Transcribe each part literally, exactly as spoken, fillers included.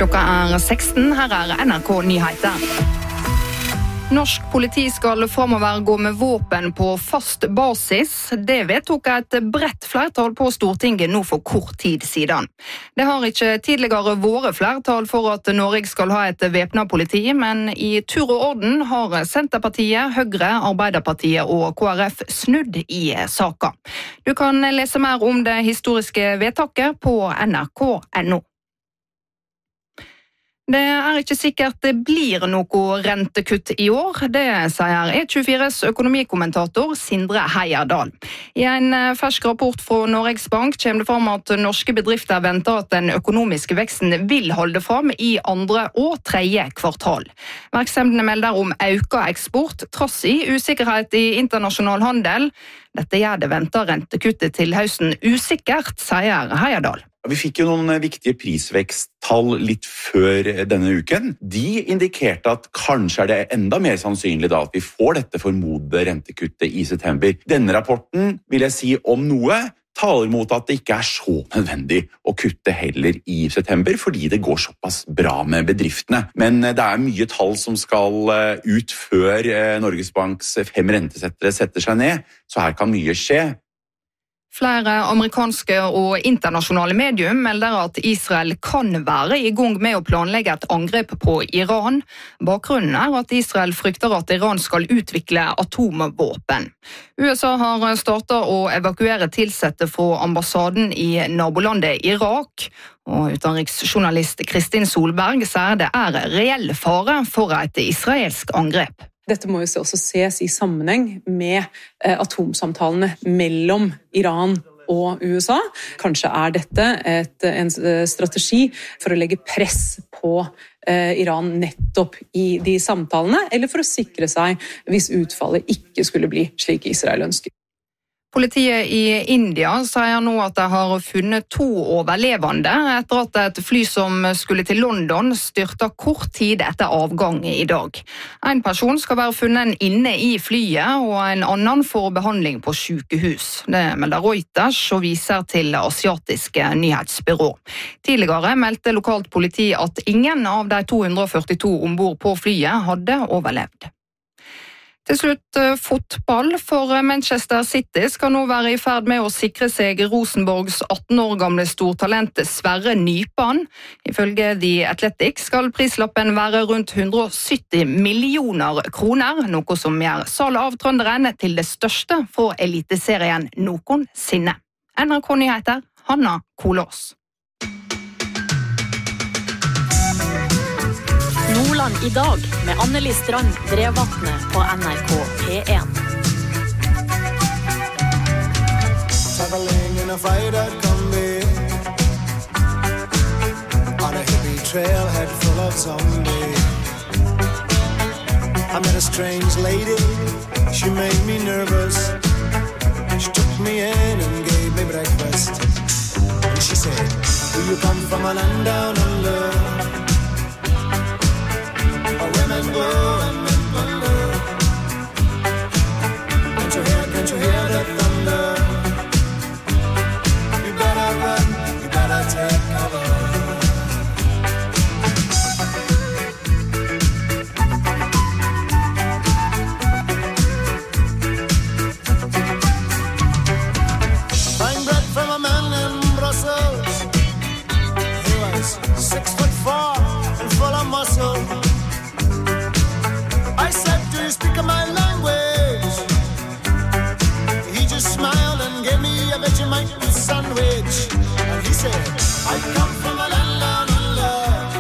Klokka er seksten, her er N R K Nyheter. Norsk politi skal fremover gå med våpen på fast basis. Det vedtok et bredt flertall på Stortinget nå for kort tid siden. Det har ikke tidligere vært flertall for at Norge skal ha et væpnet politi, men i tur og orden har Senterpartiet, Høyre, Arbeiderpartiet og K R F snudd i saka. Du kan lese mer om det historiske vedtaket på N R K punktum N O. Det er ikke sikkert det blir noe rentekutt i år, det sier E tjuefires økonomikommentator Sindre Heierdal. I en fersk rapport fra Norges Bank kommer det fram at norske bedrifter venter at den økonomiske veksten vil holde fram i andre og tredje kvartal. Virksomhetene melder om økt eksport, trass i usikkerhet i internasjonal handel. Dette gjør det ventet rentekuttet til høsten usikkert, sier Heierdal. Vi fikk jo noen viktige prisveksttall litt før denne uken. De indikerte at kanskje er det enda mer sannsynlig da at vi får dette formodede rentekuttet i september. Denne rapporten, vil jeg si om noe, taler mot at det ikke er så nødvendig å kutte heller i september, fordi det går såpass bra med bedriftene. Men det er mye tall som skal ut før Norges Banks fem rentesettere setter seg ned, så her kan mye skje. Flere amerikanske og internasjonale medium melder at Israel kan være i gang med å planlegge et angrep på Iran. Bakgrunnen er at Israel frykter at Iran skal utvikle atomvåpen. U S A har startet å evakuere tilsatte fra ambassaden i nabolandet Irak, og utenriksjournalist Kristin Solberg sier det er reell fare for et israelsk angrep. Dette må jo også ses i sammenheng med atomsamtalene mellom Iran og U S A. Kanskje er dette et, en strategi for å legge press på eh, Iran nettopp i de samtalene, eller for å sikre seg hvis utfallet ikke skulle bli slik Israel ønsker. Politiet i India sier nå at de har funnet to overlevende etter at et fly som skulle til London styrtet kort tid etter avgang i dag. En person skal være funnet inne i flyet, og en annen får behandling på sykehus. Det melder Reuters og viser til asiatiske nyhetsbyrå. Tidligere meldte lokalt politi at ingen av de to hundre førtito ombord på flyet hadde overlevd. Til slutt fotball, for Manchester City skal nå være i ferd med å sikre seg Rosenborgs atten år gamle stortalent Sverre Nypan. Ifølge The Athletic skal prislappen være rundt hundre og sytti millioner kroner, noe som gjør salget av trønderen til det største for eliteserien noensinne. N R K Nyheter, Hanna Kolås. Nordland i dag med Anneli Strand Drevvatne på N R K P en. Traveling in a freighter combi on a hippie trailhead full of zombies. I met a strange lady, she made me nervous. She took me in and gave me breakfast. And she said, do you come from a land down under? Women go and men wonder. Can't you hear, can't you hear the thunder? You better run, you better take cover. Buying bread from a man in Brussels. He was six foot four and full of muscle. I said, do you speak my language? He just smiled and gave me a Vegemite sandwich. And he said, I come from a land down under.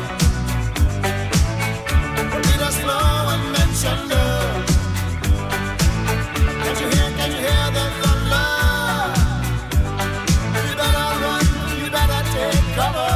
Beat us slow and mention her. Can't you hear, can't you hear the thunder? You better run, you better take cover.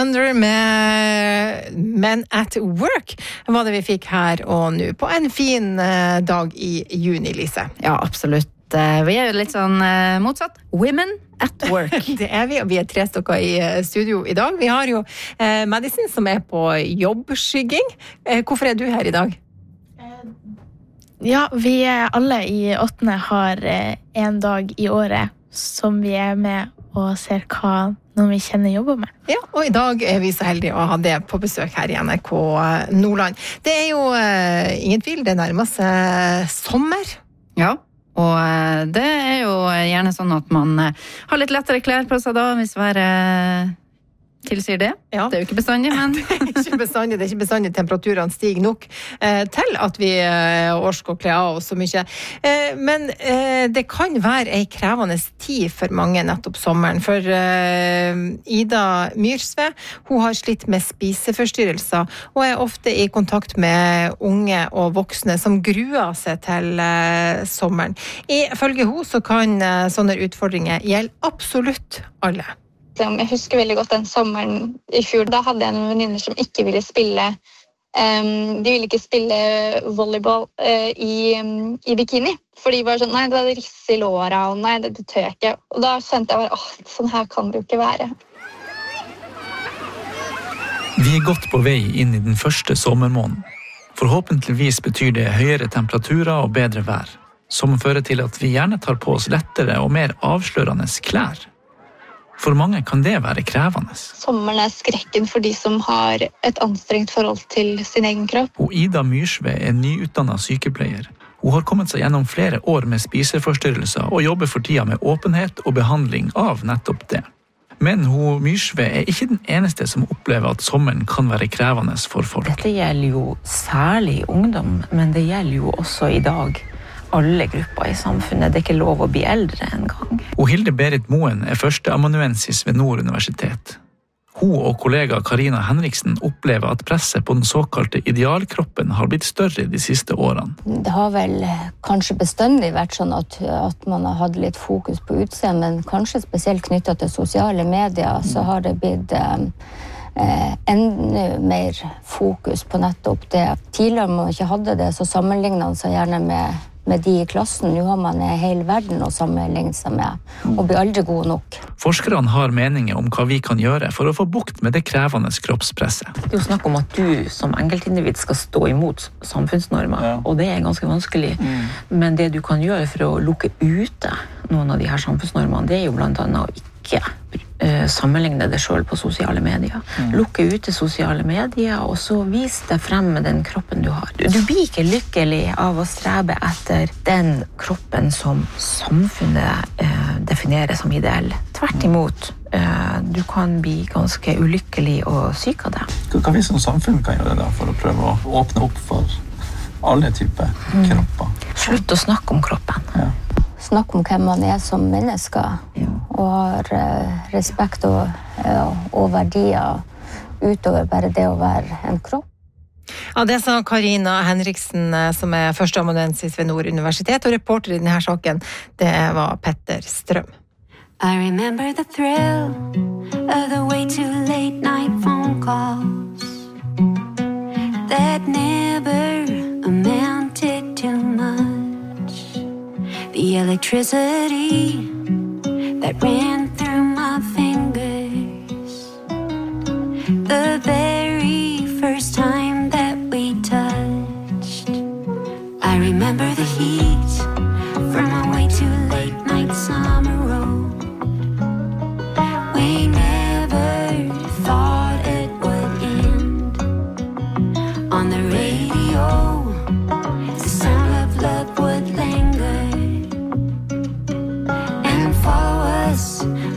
Under med Men at Work var det vi fikk her og nå på en fin dag i juni, Lise. Ja, absolutt. Vi er jo litt sånn motsatt. Women at work. Det er vi, og vi er tre stykker i studio i dag. Vi har jo eh, Madison som er på jobbskygging. Eh, hvorfor er du her i dag? Ja, vi er alle i åttende har en dag i året som vi er med og ser hva noen vi kjenner jobber med. Ja, og i dag er vi så heldige å ha det på besøk her i N R K Nordland. Det er jo eh, ingen tvil, det nærmer seg sommer. Ja. Og det er jo gjerne sånn at man har litt lettere klær på seg da, hvis været tilsier det. Ja. Det er jo ikke bestandig, men... det er ikke bestandig, det er ikke bestandig temperaturene stiger nok eh, til at vi eh, orsker å kle av oss så mye. Eh, men eh, det kan være en krevende tid for mange nettopp sommeren, for eh, Ida Myrsve, hun har slitt med spiseforstyrrelser, og er ofte i kontakt med unge og voksne som gruer seg til eh, sommeren. Ifølge hun så kan eh, sånne utfordringer gjelde absolutt alle. Jeg husker veldig godt den sommeren i fjor. Da hadde jeg noen venninner som ikke ville spille. Um, de ville ikke spille volleyball uh, i, um, i bikini. For de var sånn, nei, det hadde risse i låra, og nei, det tør jeg ikke. Og da kjente jeg bare, åh, sånn her kan det jo ikke være. Vi er godt på vei inn i den første sommermåneden. Forhåpentligvis betyr det høyere temperaturer og bedre vær, som fører til at vi gjerne tar på oss lettere og mer avslørende klær. For mange kan det være krevende. Sommeren er skrekken for de som har et anstrengt forhold til sin egen kropp. Og Ida Myrsve er nyutdannet sykepleier. Hun har kommet seg gjennom flere år med spiseforstyrrelser og jobber for tida med åpenhet og behandling av nettopp det. Men hun Myrsve er ikke den eneste som opplever at sommeren kan være krevende for folk. Dette gjelder jo særlig ungdom, men det gjelder jo også i dag alle grupper i samfunnet. Det er ikke lov å bli eldre en gang. Og Hilde Berit Moen er førsteamanuensis ved Nord universitet. Hun og kollega Karina Henriksen opplever at presset på den såkalte idealkroppen har blitt større de siste årene. Det har vel kanskje bestandig vært sånn at, at man har hatt litt fokus på utseende, men kanskje spesielt knyttet til sosiale medier, så har det blitt eh, enda mer fokus på nettopp det. Tidligere man ikke hadde det, så sammenlignet man seg gjerne med med de i klassen. Nå har man en hel verden å sammenligne seg med, og blir aldri god nok. Forskerne har meninger om hva vi kan gjøre for å få bukt med det krevende kroppspresset. Det er jo snakk om at du som enkeltindivid skal stå imot samfunnsnormer, ja. Og det er ganske vanskelig. Mm. Men det du kan gjøre for å lukke ute noen av de her samfunnsnormene, det er jo blant annet å ikke uh, sammenligne det selv på sosiale medier. Mm. Lukke ute sosiale medier, og så vis deg frem med den kroppen du har. Du, du blir ikke lykkelig av å strebe etter den kroppen som samfunnet uh, definerer som ideell. Tvert imot, uh, du kan bli ganske ulykkelig og syk av det. Hva vi som samfunn kan gjøre da, for å prøve å åpne opp for alle typer mm. kropper? Slutt å snakke om kroppen. Ja. Snakk om hvem man er som mennesker, ja. Og har uh, respekt og, uh, og verdier utover bare det å være en kropp. Ja, det sa Karina Henriksen, som er førsteamanuensis ved Nord universitet, og reporter i denne saken, det var Petter Strøm. I remember the thrill of the way too late night phone calls that never amounted to much. The electricity that ran through my fingers, the very first time that we touched. I remember the heat from a way too late night summer road. We never thought it would end. On the radio, the sound of love would linger. And for us,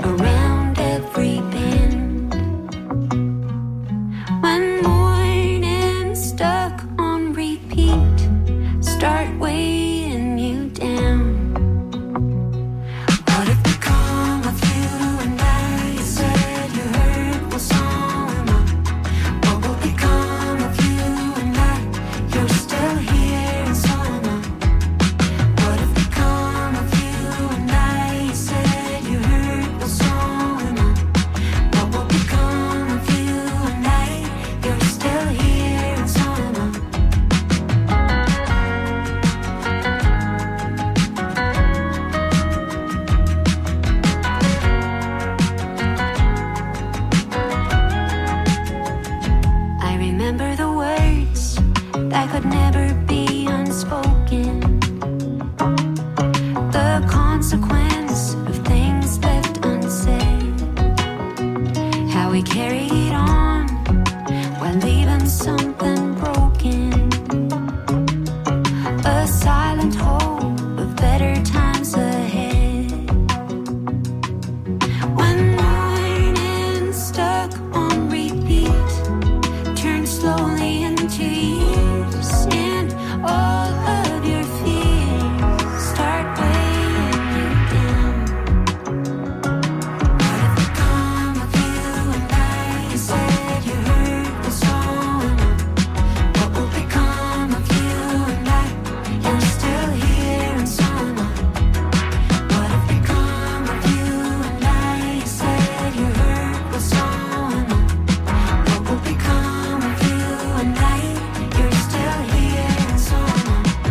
how we carried on while leaving something broken. A silent hope of better times ahead. When morning stuck on repeat turns slowly into years, and all of your fears start weighing you down. What if it come with you and I? You said you heard the song. What will become of you and I? You're still here in summer. What if it come with you and I? You said you heard the song. What will become of you and I? You're still here in summer.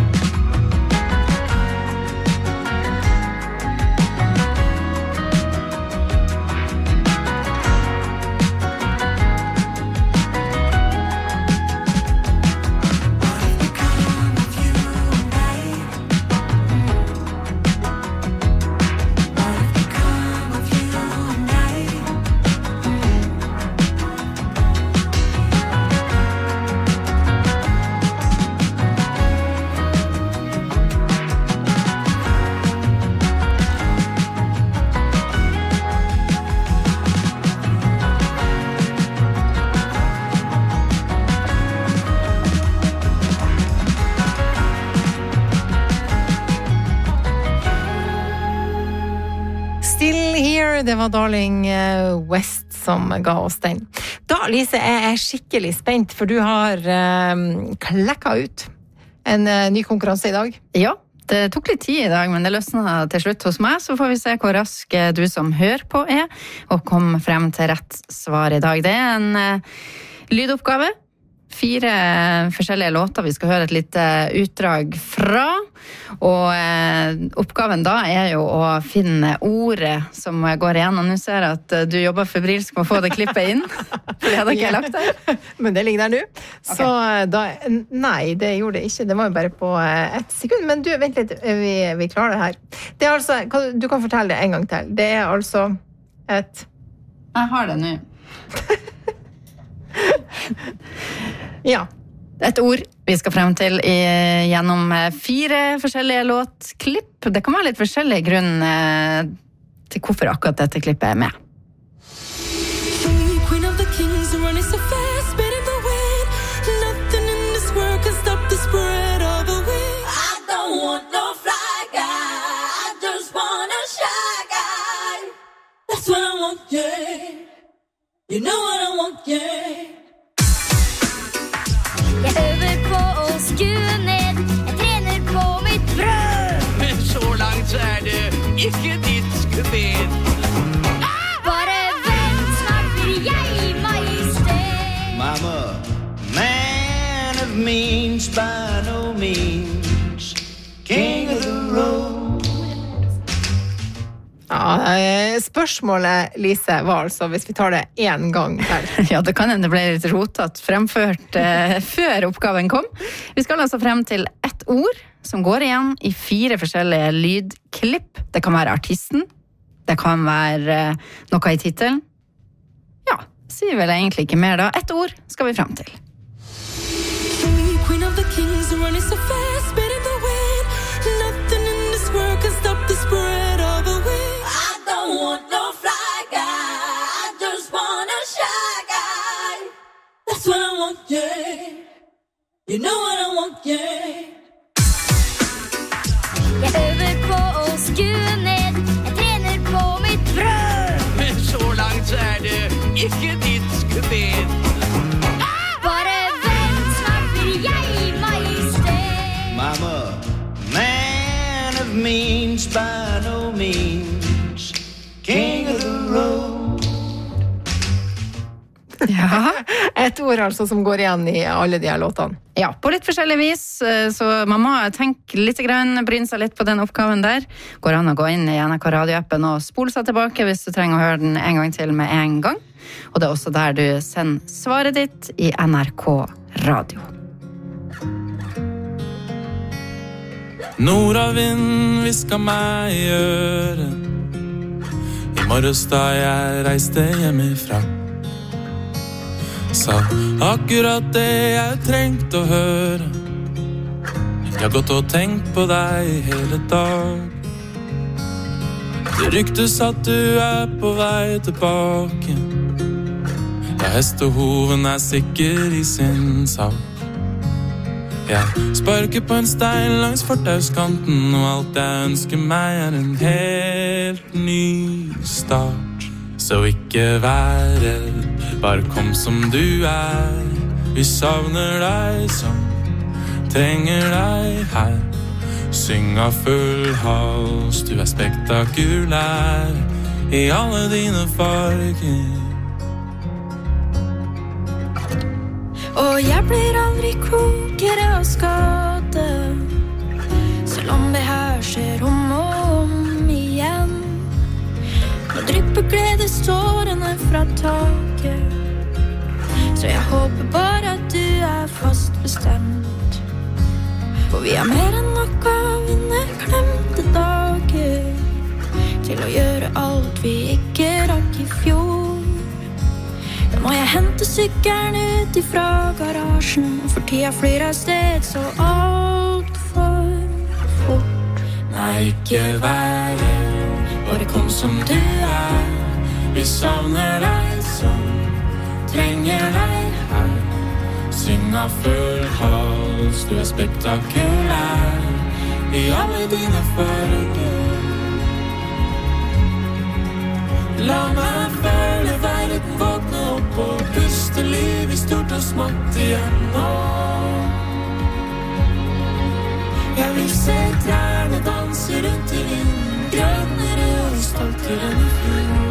Still Here, det var Darling eh, West som ga oss den. Da, Lise, jeg er skikkelig spent, for du har eh, klekka ut en eh, ny konkurranse i dag. Ja, det tok litt tid i dag, men det løsnet til slutt hos meg, så får vi se hvor rask eh, du som hører på er, og kom frem til rett svar i dag. Det er en eh, lydoppgave. Fire forskjellige låter vi skal høre et lite utdrag fra, og eh, oppgaven da er jo å finne ordet som går igjen, og nå ser jeg at du jobber febrilsk med å få det klippet inn, for det hadde ikke jeg lagt der. Men det ligger der nå. Okay. Så da, nei, det gjorde det ikke, det var jo bare på eh, ett sekund, men du, vent litt, vi, vi klarer det her. Det er altså, kan- du kan fortelle det en gang til, det er altså et... Jeg har det nå. Ja. Et ord vi skal frem til i, gjennom fire forskjellige låtklipp. Det kan være litt forskjellig grunn eh, til hvorfor akkurat dette klippet er med. Queen of the kings running so fast, spinning the wind. Nothing in this world can stop the spread of the wind. I don't want no fly guy, I just want a shy guy. That's what I want, yeah. You know what I want, yeah. Jeg øver på å skue ned, jeg trener på mitt brød. Men så langt så er det ikke ditt skubed. Bare vent, snart blir jeg majestet. Mama, man of means by no means, king of the road. Ja, eh, spørsmålet, Lise, var altså, hvis vi tar det en gang til. Ja, det kan hende det ble litt rotet fremført eh, før oppgaven kom. Vi skal altså frem til ett ord som går igjen i fire forskjellige lydklipp. Det kan være artisten, det kan være eh, noe i titelen. Ja, sier vel egentlig ikke mer da. Ett ord skal vi frem til. Queen of the kings running so fast, spinning the wind. Nothing in this world can stop the spread of the wind. I don't want no fly guy, I just want a shy guy. That's what I want, yeah. You know what I want, yeah. Jeg øver på å skue ned, jeg trener på mitt brød. Men så langt så er det ikke ditt skubed. Bare vent, snart blir jeg majestet. Mama, man of means by no means, king of the road. Ja, et ord altså som går igjen i alle de her låtene. Ja, på litt forskjellig vis, så man må tenke litt grann, bryne seg litt på den oppgaven der. Går an å gå inn i N R K radioappen og spole seg tilbake hvis du trenger å høre den en gang til med en gang. Og det er også der du sender svaret ditt i N R K radio. Nordavind visker meg i øret I morges da jeg reiste hjemmefra sa akkurat det jeg trengte å høre. Jeg har gått og tenkt på deg hele dag. Det ryktes at du er på vei tilbake. Ja, hestehoven er sikker i sin sak. Jeg sparker på en stein langs fortauskanten, og alt jeg ønsker meg er en helt ny start. Så ikke vær redd, bare kom som du er. Vi savner deg som trenger deg her. Syng av full hals, du er spektakulær i alle dine farger. Og jeg blir aldri klokere av skade, selv om det her skjer om og om igjen. Nå drypper gledestårene fra taket, så jeg håper bare at du er fast bestemt. For vi har mer enn nok av inneklemte dager til å gjøre alt vi ikke rakk i fjor. Da må jeg hente sykkelen ut ifra garasjen, for tida flyr av sted så alt for fort. Nei, ikke vær redd, bare kom som du er. Vi savner deg som trenger deg her. Syng av full hals, du er spektakulær i alle dine farger. La meg føle verden våkne opp og puste liv i stort og smått igjen nå. Jeg vil se trærne danse rundt i vinden, grønnere og stoltere enn i fjor.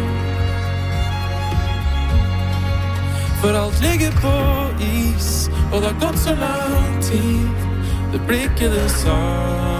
For alt ligger på is, og det har gått så lang tid. Det blir ikke det samme.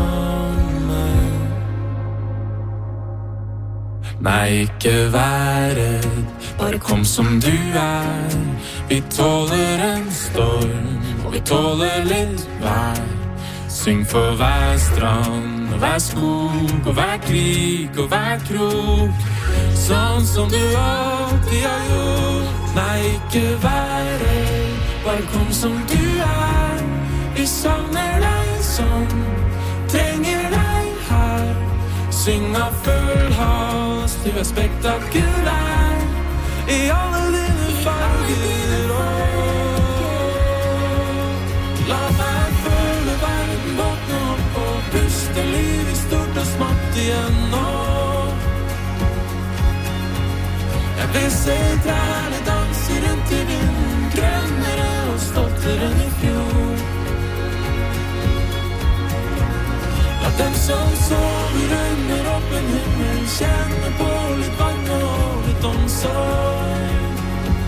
Nei, ikke vær redd, bare kom som du er. Vi tåler en storm, og vi tåler litt vær. Syng for hver strand, og hver skog, og hver krik, og hver krok. Sånn som du alltid har gjort. Nei, ikke vær redd, bare kom som du er. Vi savner deg som trenger deg her. Syng av full hals, du er spektakulær i alle dine farger. La meg føle verden våkne opp og puste liv i stort og smått igjen nå. Jeg vil se trærne danse rundt i vinden, grønnere og stoltere enn i fjor. La dem som sover under åpen himmel kjenne på litt vann og litt omsorg.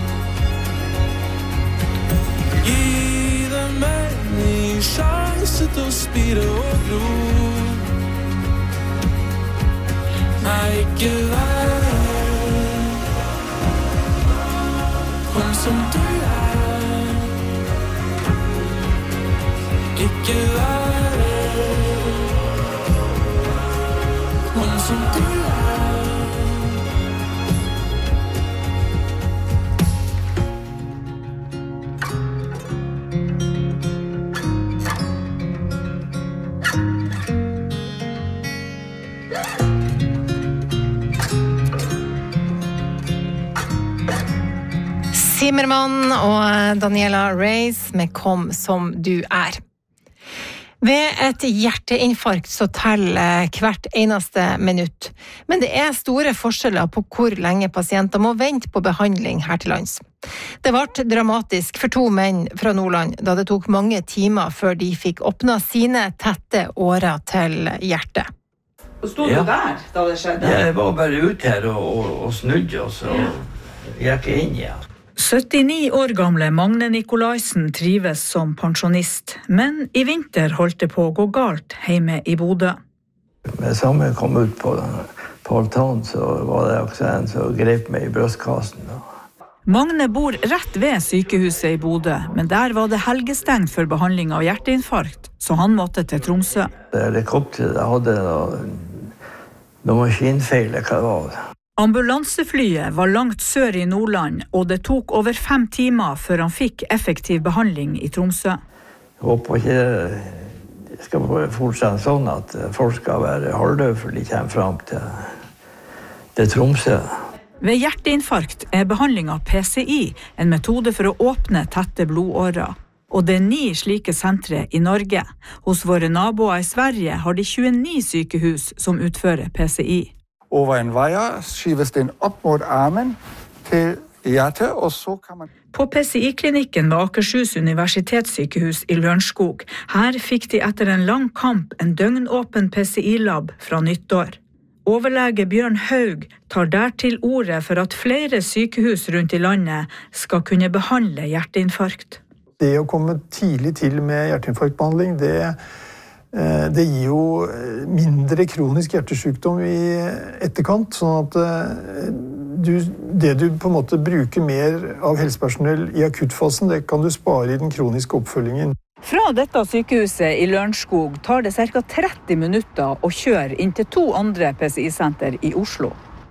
Gi dem en ny sjanse til å spire og gro. Nei, ikke vær redd, kom som du er. Ikke vær redd, kom som du er. Zimmermann og Daniela Reis med Kom som du er. Ved et hjerteinfarkt så teller hvert eneste minutt. Men det er store forskjeller på hvor lenge pasienter må vente på behandling her til lands. Det ble dramatisk for to menn fra Nordland da det tok mange timer før de fikk åpnet sine tette årer til hjertet. Og stod du der da det skjedde? Jeg var bare ute her og, og, og snudde oss og gikk inn igjen. syttini år gamle Magne Nikolaisen trives som pensjonist, men i vinter holdt det på å gå galt hjemme i Bodø. Med samme kom ut på, på altanen, så var det også en som grep meg i brøstkassen. Magne bor rett ved sykehuset i Bodø, men der var det helgestengt for behandling av hjerteinfarkt, så han måtte til Tromsø. Helikopteret hadde noe, noe maskinfeil, hva det var. Ambulanseflyet var langt sør i Nordland, og det tok over fem timer før han fikk effektiv behandling i Tromsø. Jeg håper ikke det skal fortsette sånn at folk skal være halvdøde før de kommer frem til, til Tromsø. Ved hjerteinfarkt er behandling av P C I en metode for å åpne tette blodårer. Og det er ni slike sentre i Norge. Hos våre naboer i Sverige har de tjueni sykehus som utfører P C I. Over en veier skives den opp mot armen til hjertet, og så kan man... På P C I-klinikken ved Akershus universitetssykehus i Lørenskog. Her fikk de etter en lang kamp en døgnåpen P C I-lab fra nyttår. Overlege Bjørn Haug tar der til ordet for at flere sykehus rundt i landet skal kunne behandle hjerteinfarkt. Det å komme tidlig til med hjerteinfarktbehandling, det, det gir jo mindre kronisk hjertesykdom i etterkant, sånn at du, det du på en måte bruker mer av helsepersonell i akuttfasen, det kan du spare i den kroniske oppfølgingen. Fra dette sykehuset i Lørenskog tar det ca. tretti minutter å kjøre inn til to andre P C I-senter i Oslo.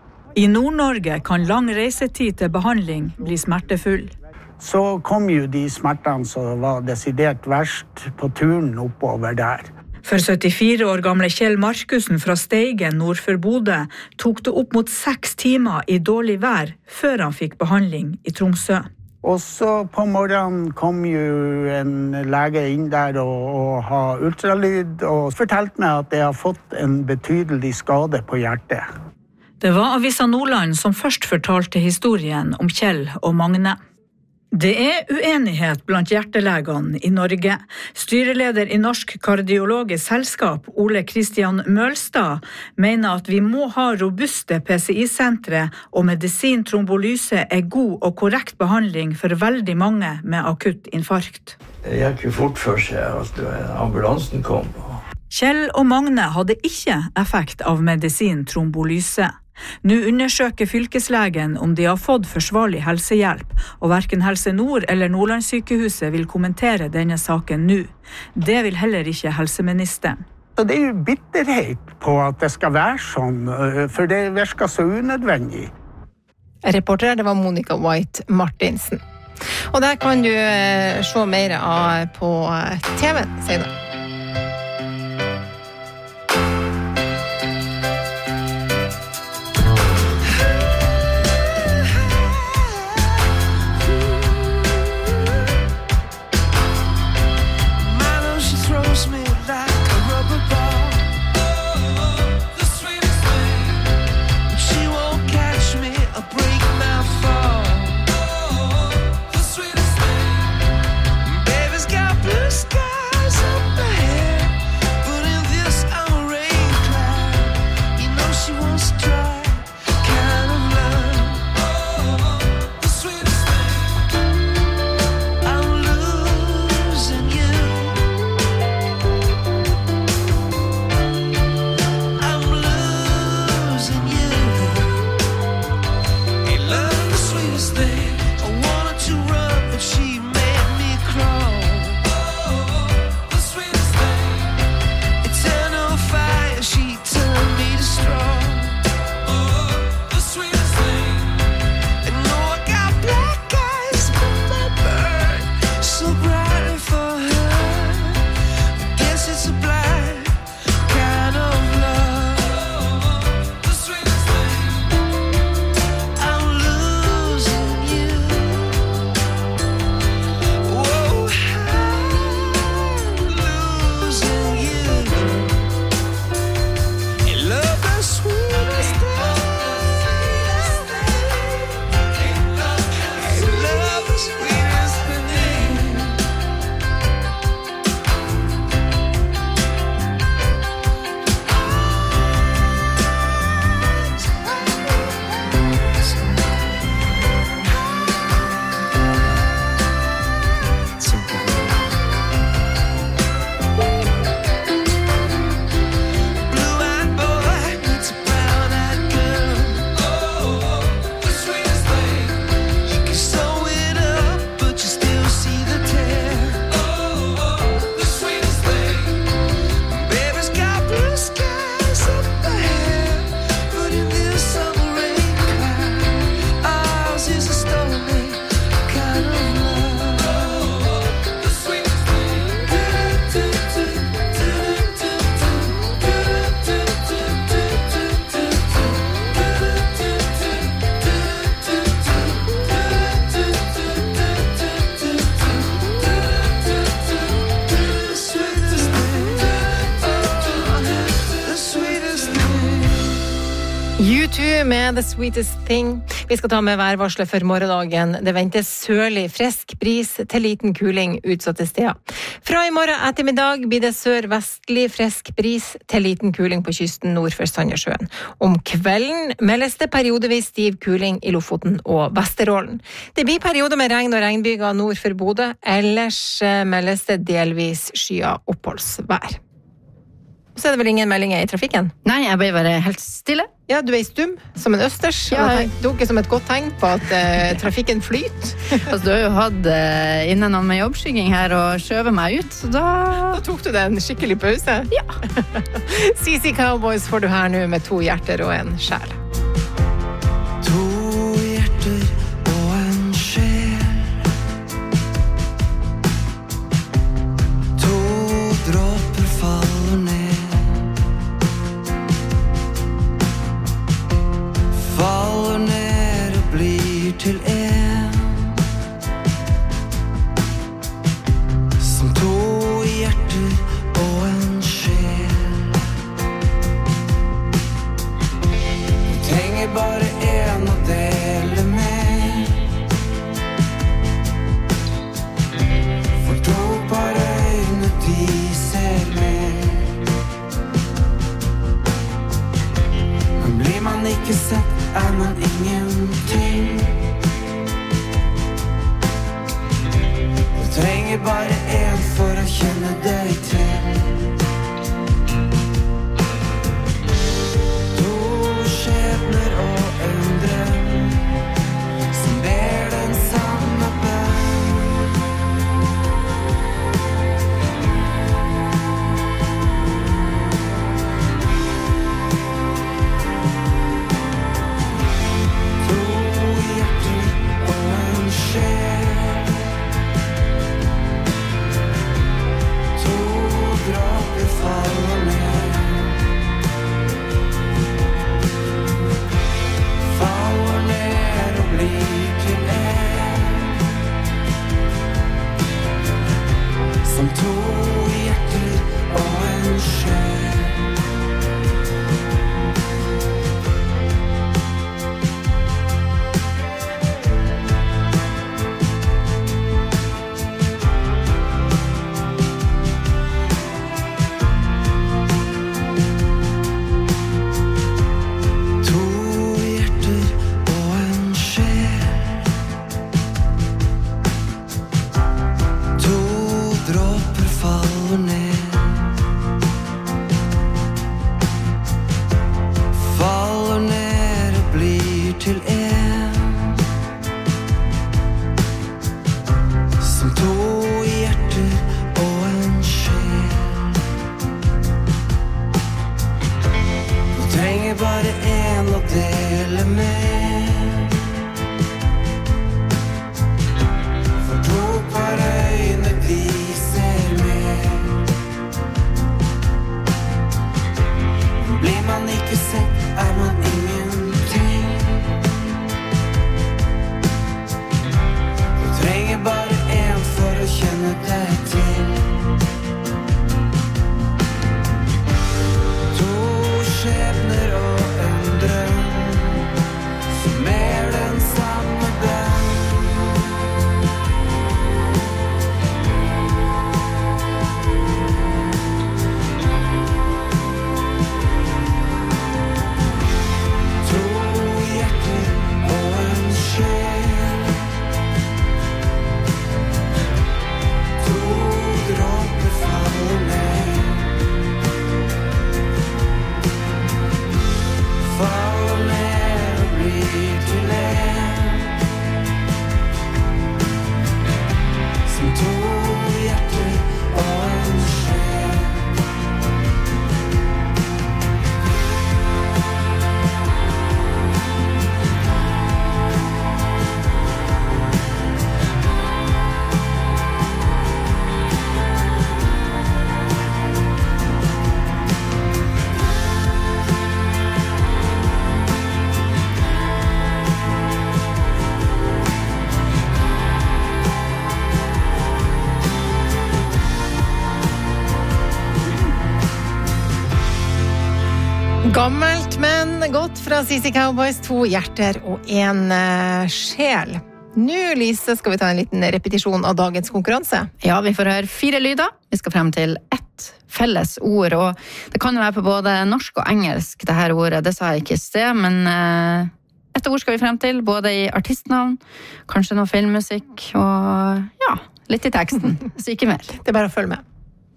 I Nord-Norge kan lang reisetid til behandling bli smertefull. Så kom jo de smertene som var desidert verst på turen oppover der. For syttifire år gamle Kjell Markusen fra Steigen nord for Bodø tok det opp mot seks timer i dårlig vær før han fikk behandling i Tromsø. Og så på morgenen kom jo en lege inn der og, og ha ultralyd og fortalte meg at jeg har fått en betydelig skade på hjertet. Det var Avisa Nordland som først fortalte historien om Kjell og Magne. Det er uenighet blant hjertelegene i Norge. Styreleder i Norsk kardiologisk selskap, Ole Kristian Mølstad, mener at vi må ha robuste P C I-sentre, og medisintrombolyse er god og korrekt behandling for veldig mange med akutt infarkt. Det gikk jo fort for seg at ambulansen kom. Kjell og Magne hadde ikke effekt av medisintrombolyse. Nå undersøker fylkeslegen om de har fått forsvarlig helsehjelp, og hverken Helse Nord eller Nordlandssykehuset vil kommentere denne saken nå. Det vil heller ikke helseministeren. Det er jo bitterhet på at det skal være sånn, for det virker så unødvendig. Reporter det var Monica White Martinsen. Og der kan du se mer av på T V senere. I'm losing you. med The Sweetest Thing. Vi skal ta med værvarslet for morgendagen. Det ventes sørlig frisk bris til liten kuling utsatte steder. Fra i morgen ettermiddag blir det sør-vestlig frisk bris til liten kuling på kysten nord for Sandnessjøen. Om kvelden meldes det periodevis stiv kuling i Lofoten og Vesterålen. Det blir perioder med regn og regnbyger nord for Bodø, ellers meldes det delvis skya oppholdsvær. Så er det vel ingen meldinger i trafikken? Nei, jeg ble bare helt stille. Ja, du er stum, som en østers. Ja, jeg... Det er som et godt tegn på at eh, trafikken flyter. Altså, du har jo hatt eh, inne noen med jobbskygging her og skjøvet meg ut, så da... Da tok du deg en skikkelig pause? Ja. C C Cowboys får du her nå med to hjerter og en sjel. To hjerter og en sjel. To dråper faller ned. Faller ned og blir til en. Som to hjerter og en sjel. Du trenger bare en å dele med. For to par øyne de ser med. Men blir man ikke sett, er man ingenting. Du trenger bare en for å kjenne deg til. To skjebner og en drøm som ber den samme bønn. Som to hjerter og en sjel. To hjerter og en sjel. To dråper faller ned. Faller ned og blir til en. Som to hjerter og en sjel. Du trenger bare en å dele med. For to par øyne de ser med. Blir man ikke sett, er man ingenting. Du trenger bare en for å kjenne deg til. To skjebner og en drøm som er den samme bønn. To hjerter og en sjel. To dråper faller ned. Faller ned og blir til en. Som to hjerter og en sjel. Gammelt Vakkert, men godt fra C C Cowboys, to hjerter og en uh, sjel. Nå, Lise, skal vi ta en liten repetisjon av dagens konkurranse. Ja, vi får høre fire lyder. Vi skal frem til ett felles ord, og det kan jo være på både norsk og engelsk, det her ordet. Det sa jeg ikke i sted, men uh, et ord skal vi frem til, både i artistnavn, kanskje noe filmmusikk, og ja, litt i teksten, så ikke mer. Det er bare å følge med.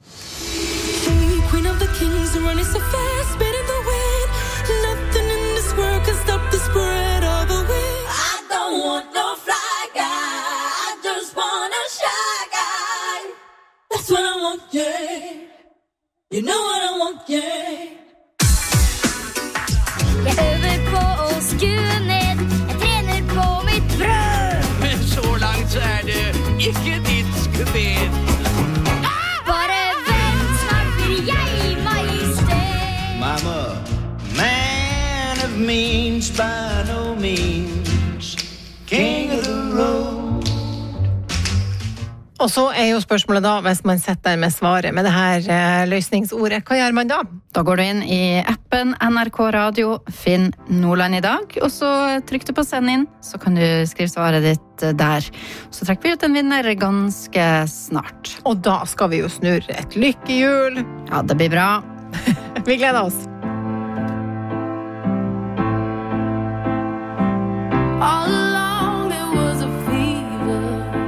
Queen of the kings running so fast, better the wind. Nothing in this world can stop the spread of the wind. I don't want no fly guy, I just want a shy guy. That's what I want, yeah. You know what I want, yeah. Jeg øver på å skue ned, jeg trener på mitt brød. Men så langt så er det ikke ditt skubed. Bare vent, snart blir jeg majestet. Mama, man of means by no means, king of the road. Og så er jo spørsmålet da, hvis man setter med svaret med det her eh, løsningsordet, hva gjør man da? Da går du inn i appen N R K Radio, finn Nordland i dag, og så trykk du på send inn, så kan du skrive svaret ditt der. Så trekker vi ut en vinner ganske snart. Og da skal vi jo snurre et lykkehjul. Ja, det blir bra. Vi gleder oss. All along it was a fever.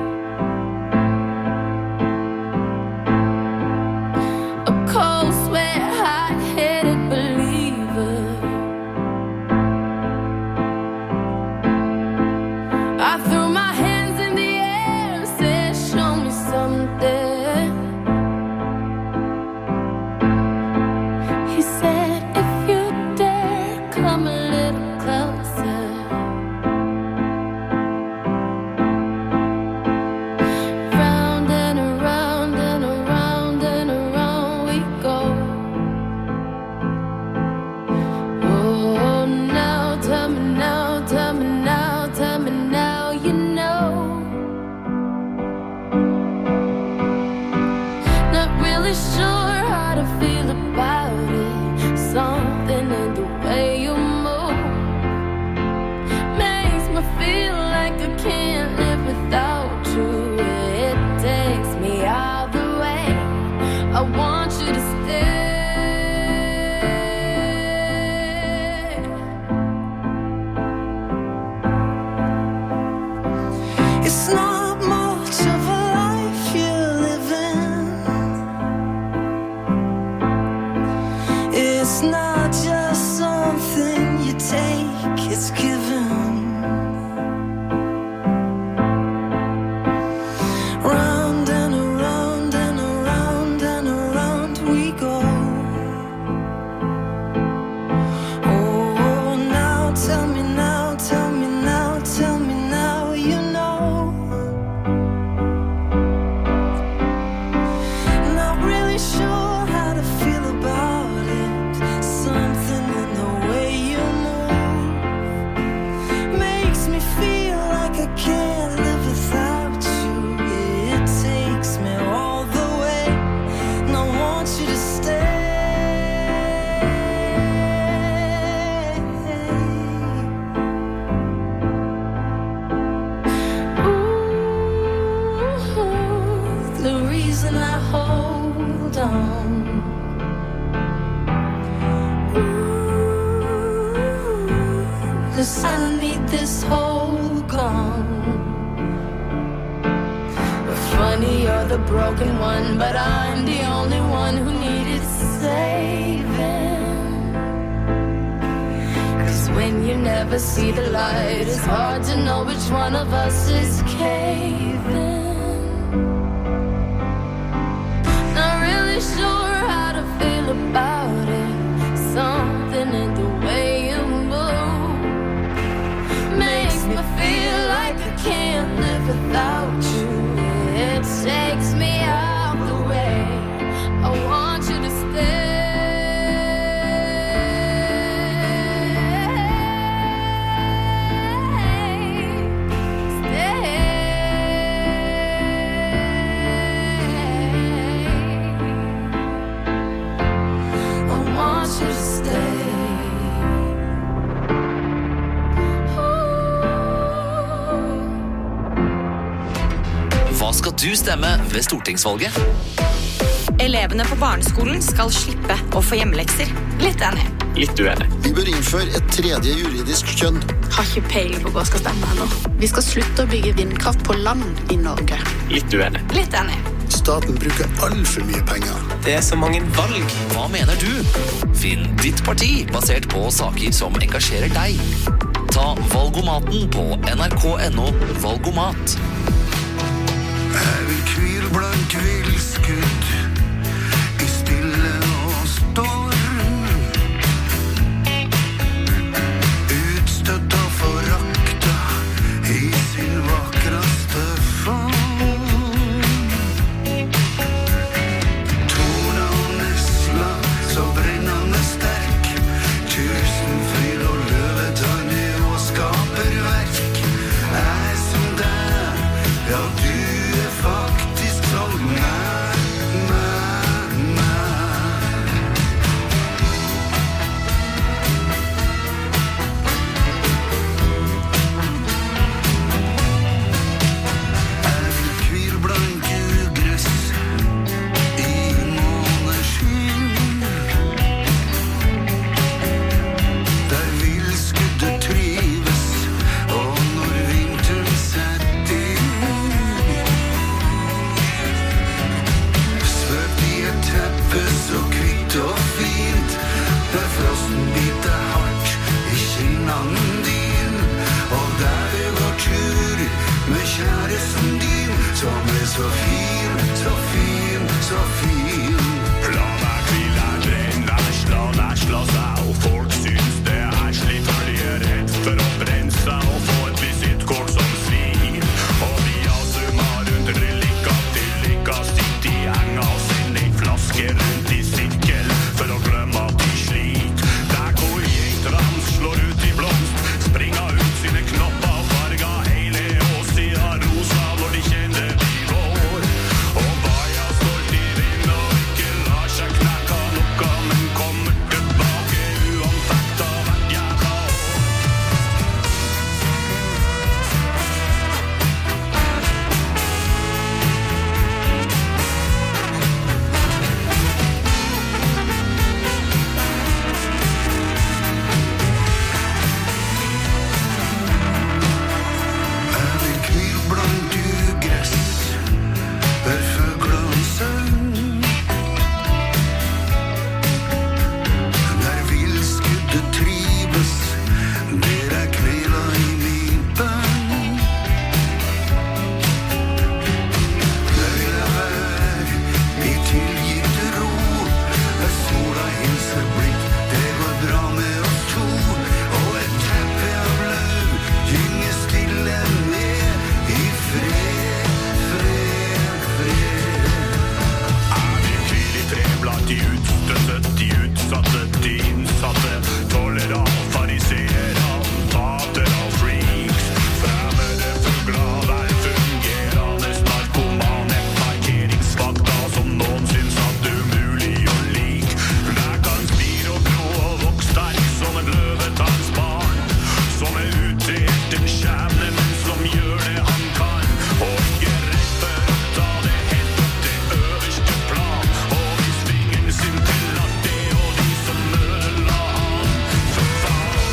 A cold sweat, hot-headed believer. I threw my hands in the air and said, show me something. He said, if you dare, come a little closer. Round and around and around and around we go. Oh, now tell me now, tell me now, tell me now, you know. Not really sure how to feel about it. Something in the way you move makes me feel like I can't live without you. It takes me out the way. I want you to stay. It's not much of a life you're living. It's not just something you take, it's given. Round and around and around and around we go. Oh, now tell me now, tell me now, tell me now, you know. Not really sure how to feel about it. Something in the way you move makes me feel like I can't live without you. It takes me all the way, and I want you to stay. Ooh, the reason I hold on. Ooh, 'cause I need this whole gone. Funny, you're the broken one, but I'm the only one who needed saving. 'Cause when you never see the light, it's hard to know which one of us is caving. Not really sure how to feel about it. Something in the way you move makes me feel like I can't live without you. It takes me out the way. I want you to stay. Stay. Hva skal du stemme ved stortingsvalget? Elevene på barneskolen skal slippe å få hjemmelekser. Litt enig. Litt uenig. Vi bør innføre et tredje juridisk kjønn. Har ikke peiling på hva skal stemme ennå. Vi skal slutte å bygge vindkraft på land i Norge. Litt uenig. Litt enig. Staten bruker alt for mye penger. Det er så mange valg. Hva mener du? Finn ditt parti basert på saker som engasjerer deg. Ta Valgomaten på N R K punktum N O Valgomat. Jeg vil hvile blant villskudd i stille og storm. Utstøtt og forakta i sin vakreste form. Torna og nesla så brennende sterk. Tusenfryd og løvetann og skaperverk. Jeg er som deg, ja du er faktisk som meg, meg, meg. Jeg vil hvile blant ugress i måneskinn. Der villskuddet trives, og når vinteren setter inn. Svøpt i et teppe så kvitt og fint. Der frosten biter hardt i kinnene din. Og der du går tur med kjæresten din, som er så fin, så fin, så fin. La meg hvile deg, nesla, nesla seg, og folk syns det er slitt, for de er redd for å brenne seg og få et visittkort som svir. Og vi har summa rundt relika til lika, sitt i enga og send en flaske rundt i sirkel for å glemme at de slit. Der hvor jentene slår ut i blomst, springer ut sine knopper og farger hele åsida rosa når de kjenner de går. Og baia stolt i vind og ikke lar seg knekke noe, men kommer tilbake uanfekta hvert jævla år. Jeg vil hvile blant ugress, der fuglene søng. Der villskuddet trives, der jeg kveler i min bønn. Der vil jeg være i tilgitt ro. Der sola hilser blikk, det går bra med oss to. Og et teppe av løv gynger stille med i fred, fred, fred. Jeg vil hvile i fred blant de utstøtte, de utsatte, de innsatte, tollere og fariseere, tatere og freaks, fremmede fugler, velfungerende narkomane, parkeringsvakter som noen syns at det er umulig å like. Jeg kan spire og gro og vokse sterk som et løvetannsbarn, som er ute etter en skjebne, men som gjør det han kan, og ikke er redd for å ta det helt opp til øverste plan. Og hvis vingen sin til at det og de som ødela han, for faen.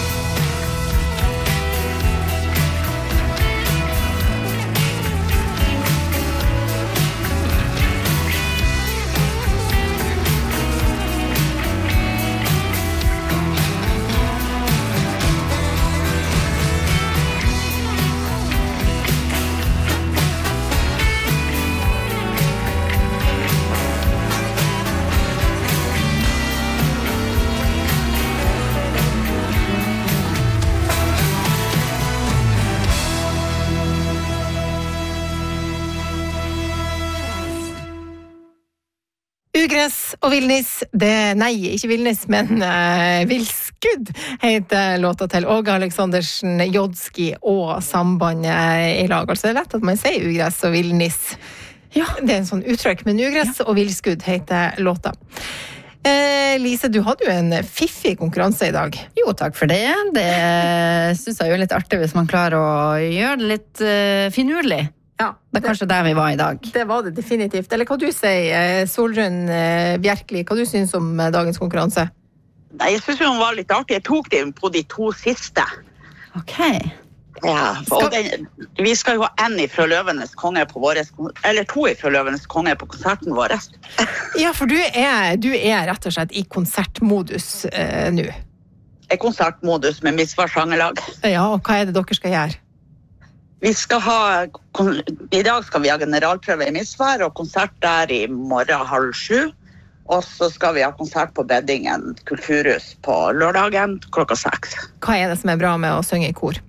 Ugress og villnis, det, nei, ikke villnis, men uh, villskudd heter låta til Åge Aleksandersen, Jodski og Sambandet i lag. Altså det er lett at man sier ugress og villnis. Ja. Det er en sånn uttrykk, men ugress og villskudd heter låta. Eh, Lise, du hadde jo en fiffig konkurranse i dag. Jo, takk for det. Det synes jeg jo er litt artig hvis man klarer å gjøre det litt uh, finurlig. Ja, det er kanskje der vi var i dag. Det var det definitivt. Eller hva du sier, Solrun Bjerkeli, hva du synes om dagens konkurranse? Nei, jeg synes hun var litt artig. Jeg tok det på de to siste. Ok. Ja, og den, vi skal jo ha en fra Løvenes konge på våres, eller to fra Løvenes konge på konserten vår. Ja, for du er, du er rett og slett i konsertmodus eh, nå. I konsertmodus med Misvar Sangelag. Ja, og hva er det dere skal gjøre? Vi skal ha, i dag skal vi ha generalprøve i Misvar, og konsert der i morgen halv sju. Og så skal vi ha konsert på Beddingen Kulturhus på lørdagen klokka seks. Hva er det som er bra med å synge i kor?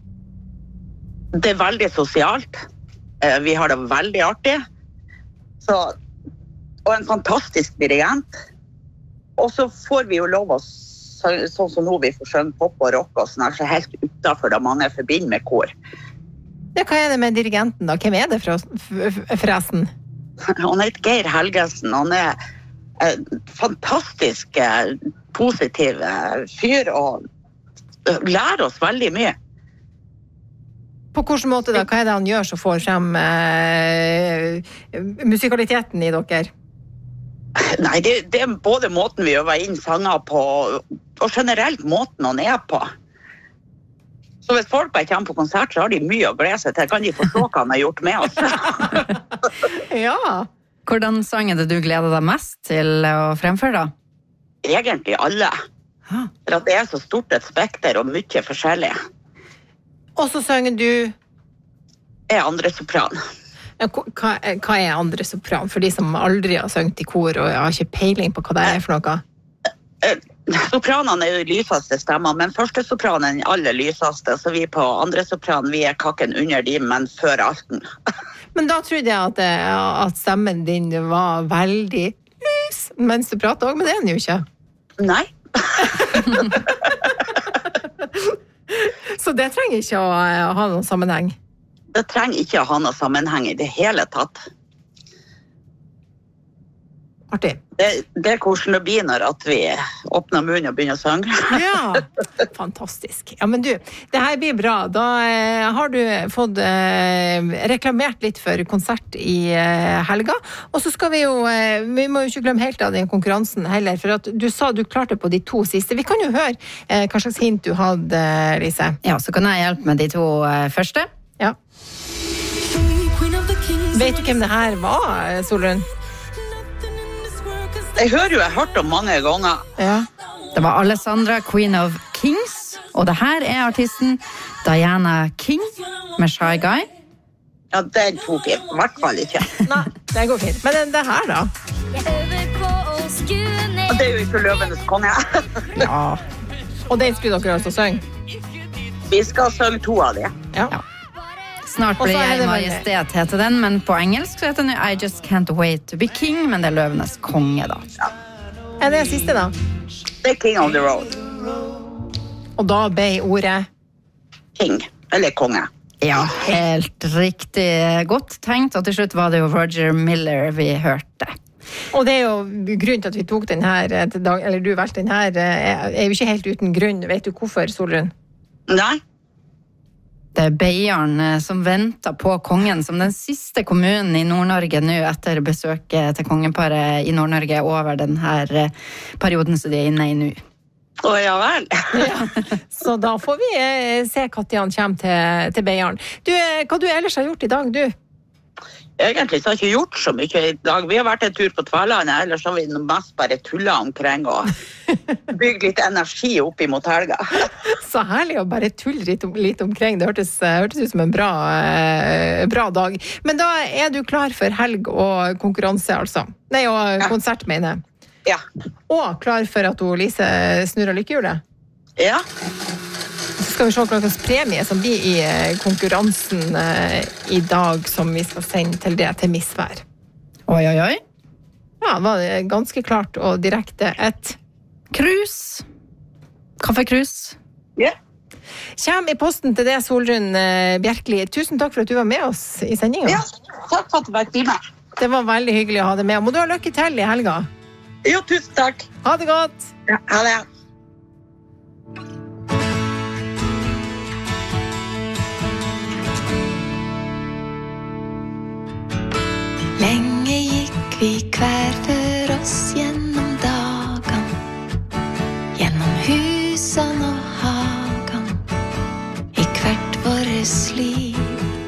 Det er veldig sosialt. Vi har det veldig artig. Så, og en fantastisk dirigent. Og så får vi jo lov å, sånn som nå vi får synge pop og rock og sånn her, så helt utenfor det mange forbinder med kor. Ja, hva er det med dirigenten da? Hvem er det forresten? Han heter Geir Helgesen. Han er en fantastisk positiv fyr og lærer oss veldig mye. På hvilken måte da? Hva er det han gjør som får frem eh, musikaliteten i dere? Nei, det, det er både måten vi øver inn sanger på, og generelt måten han er på. Så hvis folk bare kommer på konsert, så har de mye å glede seg til. Kan de forstå hva han har gjort med oss? Ja. Hvordan sang er det du gleder deg mest til å fremføre da? Egentlig alle. For at det er så stort et spekter og mye forskjellig. Og så synger du... Er andre sopran. Ja, hva, hva er andre sopran? For de som aldri har sunget i kor og har ikke peiling på hva det er for noe? Sopranene er jo lyseste stemmer, men første sopranen er den aller lyseste, så vi på andre sopran, vi er kakken under de, men før alten. Men da trodde jeg at, at stemmen din var veldig lys, mens du prater også, men det er den jo ikke. Nei. Så det trenger ikke å ha noen sammenheng? Det trenger ikke å ha noen sammenheng i det hele tatt. Artig. Det, det er hvordan det blir når at vi åpner munnen og begynner å synge. Ja, fantastisk. Ja, men du, det her blir bra. Da eh, har du fått eh, reklamert litt for konsert i eh, helga. Og så skal vi jo, eh, vi må jo ikke glemme helt av den konkurransen heller, for at du sa du klarte på de to siste. Vi kan jo høre eh, hva slags hint du hadde, Lise. Ja, så kan jeg hjelpe med de to eh, første. Ja. Vet du hvem det her var, Solrun? Jeg hører jo, jeg har hørt om mange ganger. Ja. Det var Alessandra, Queen of Kings, og det her er artisten Diana King med Shy Guy. Ja, den tok jeg i hvert fall ikke. Nei, det går fint. Men det, det her da? Jeg øver på å skue ned. Og det er jo ikke Løvenes konge. Ja. Og den skulle dere altså synge? Vi skal synge to av de. Ja. Ja. Snart blir jeg Majestet heter den, men på engelsk så heter den I Just Can't Wait to be King, men det er Løvenes konge da. Ja. Er det siste da? Det er King on the Road. Og da ble ordet? King, eller konge. Ja, helt riktig godt tenkt, og til slutt var det jo Roger Miller vi hørte. Og det er jo grunnen til at vi tok den her til dag, eller du valgte den her, er jo ikke helt uten grunn. Vet du hvorfor, Solrun? Nei. Det er Beiarn som venter på kongen som den siste kommunen i Nord-Norge nå etter besøket til kongeparet i Nord-Norge over denne perioden som de er inne i nå. Å, ja vel. Ja. Så da får vi se når han kommer til, til Beiarn. Du, hva du ellers har gjort i dag, du? Egentlig så har jeg ikke gjort så mye i dag. Vi har vært en tur på Tverlandet, ellers har vi mest bare tullet omkring og bygd litt energi opp imot helga. Så herlig å bare tulle litt, om, litt omkring. Det hørtes, hørtes ut som en bra, eh, bra dag. Men da er du klar for helg og konkurranse, altså? Nei, og konsert, mener jeg. Ja. Og klar for at Lise snurrer lykkehjulet? Ja. Så skal vi se hva slags premie som blir i konkurransen eh, i dag, som vi skal sende til det til Misvær. Oi, oi, oi. Ja, var det ganske klart og direkte et krus. Kaffekrus. Ja. Kjem i posten til det, Solrun Bjerkeli. Tusen takk for at du var med oss i sendingen. Ja, takk for at du var med. Det var veldig hyggelig å ha deg med. Må du ha lykke til i helga? Jo, tusen takk. Ha det godt. Ja, ha det. Lenge gikk vi hver for oss gjennom dagen, gjennom husen og hagen, i hvert våres liv.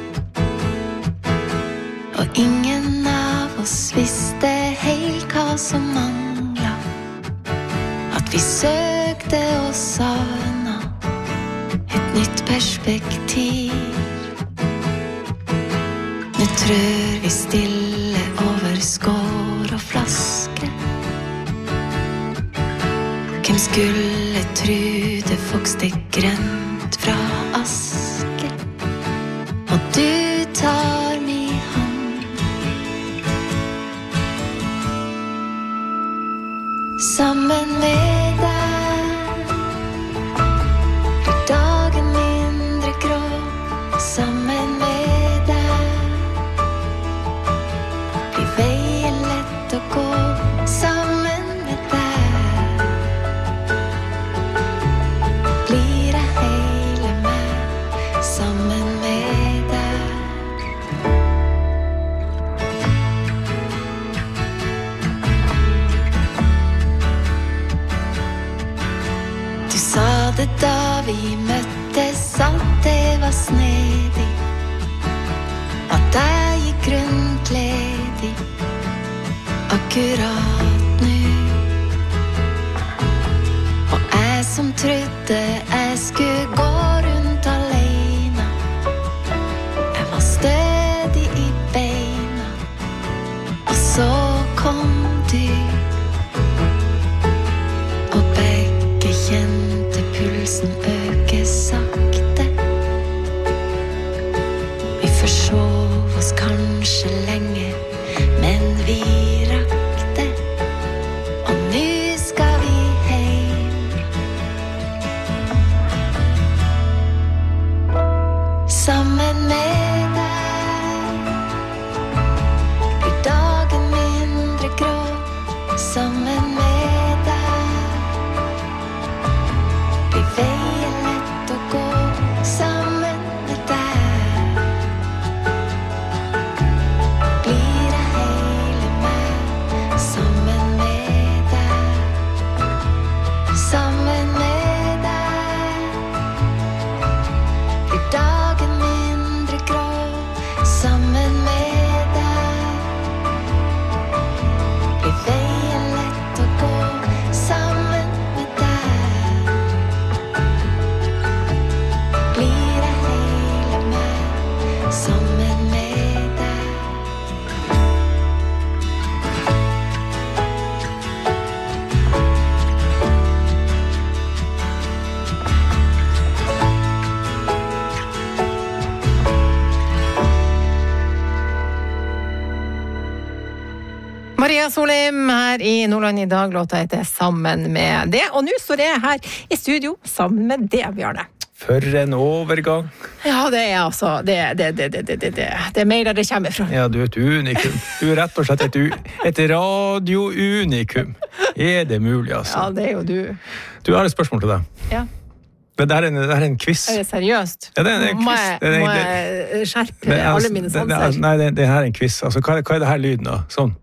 Og ingen av oss visste helt hva som manglet, at vi søkte og savna et nytt perspektiv. Nå trør vi stille over skår og flaske. Hvem skulle tro det vokste grønt fra aske? Og du tar min hånd. Sammen med deg blir dagen mindre grå. Sammen med deg blir veien lett å gå. Sammen med deg blir jeg hele meg. Sammen med deg. Du sa det da vi møttes, at det var snedig, at jeg gikk rundt ledig akkurat nu. Og jeg som trodde jeg skulle gå rundt alene, jeg var stødig i beina. Og så kom du, og begge kjente pulsen øke sakte. Vi forsov oss kanskje lenge, men vi rakk det. Og nå skal vi hjem. Sammen med deg blir dagen mindre grå. Sammen med deg blir veien lett å gå. Sammen med deg blir jeg hele meg. Sammen med deg. Sammen med deg blir dagen mindre grå. Sammen med deg blir veien lett å gå. Sammen med deg blir jeg hele meg. Sammen med deg. Maria Solheim her i Nordland i dag. Låta heter Sammen med det. Og nå står jeg her i studio sammen med det, Bjarne. For en overgang. Ja, det er altså Det, det, det, det, det, det, det. det er mer der det kommer fra. Ja, du er et unikum. Du er rett og slett et, u et radiounikum. Er det mulig, altså? Ja, det er jo du. Du har et spørsmål til deg. Ja. Men det her er en, det her er en quiz. Er det seriøst? Ja, det er en må quiz. jeg, Det er- må det- jeg skjerpe Det er- alle mine det- det- sanser? Nei, det, det her er en quiz. Altså, hva, er- hva er det her lyden da? Sånn.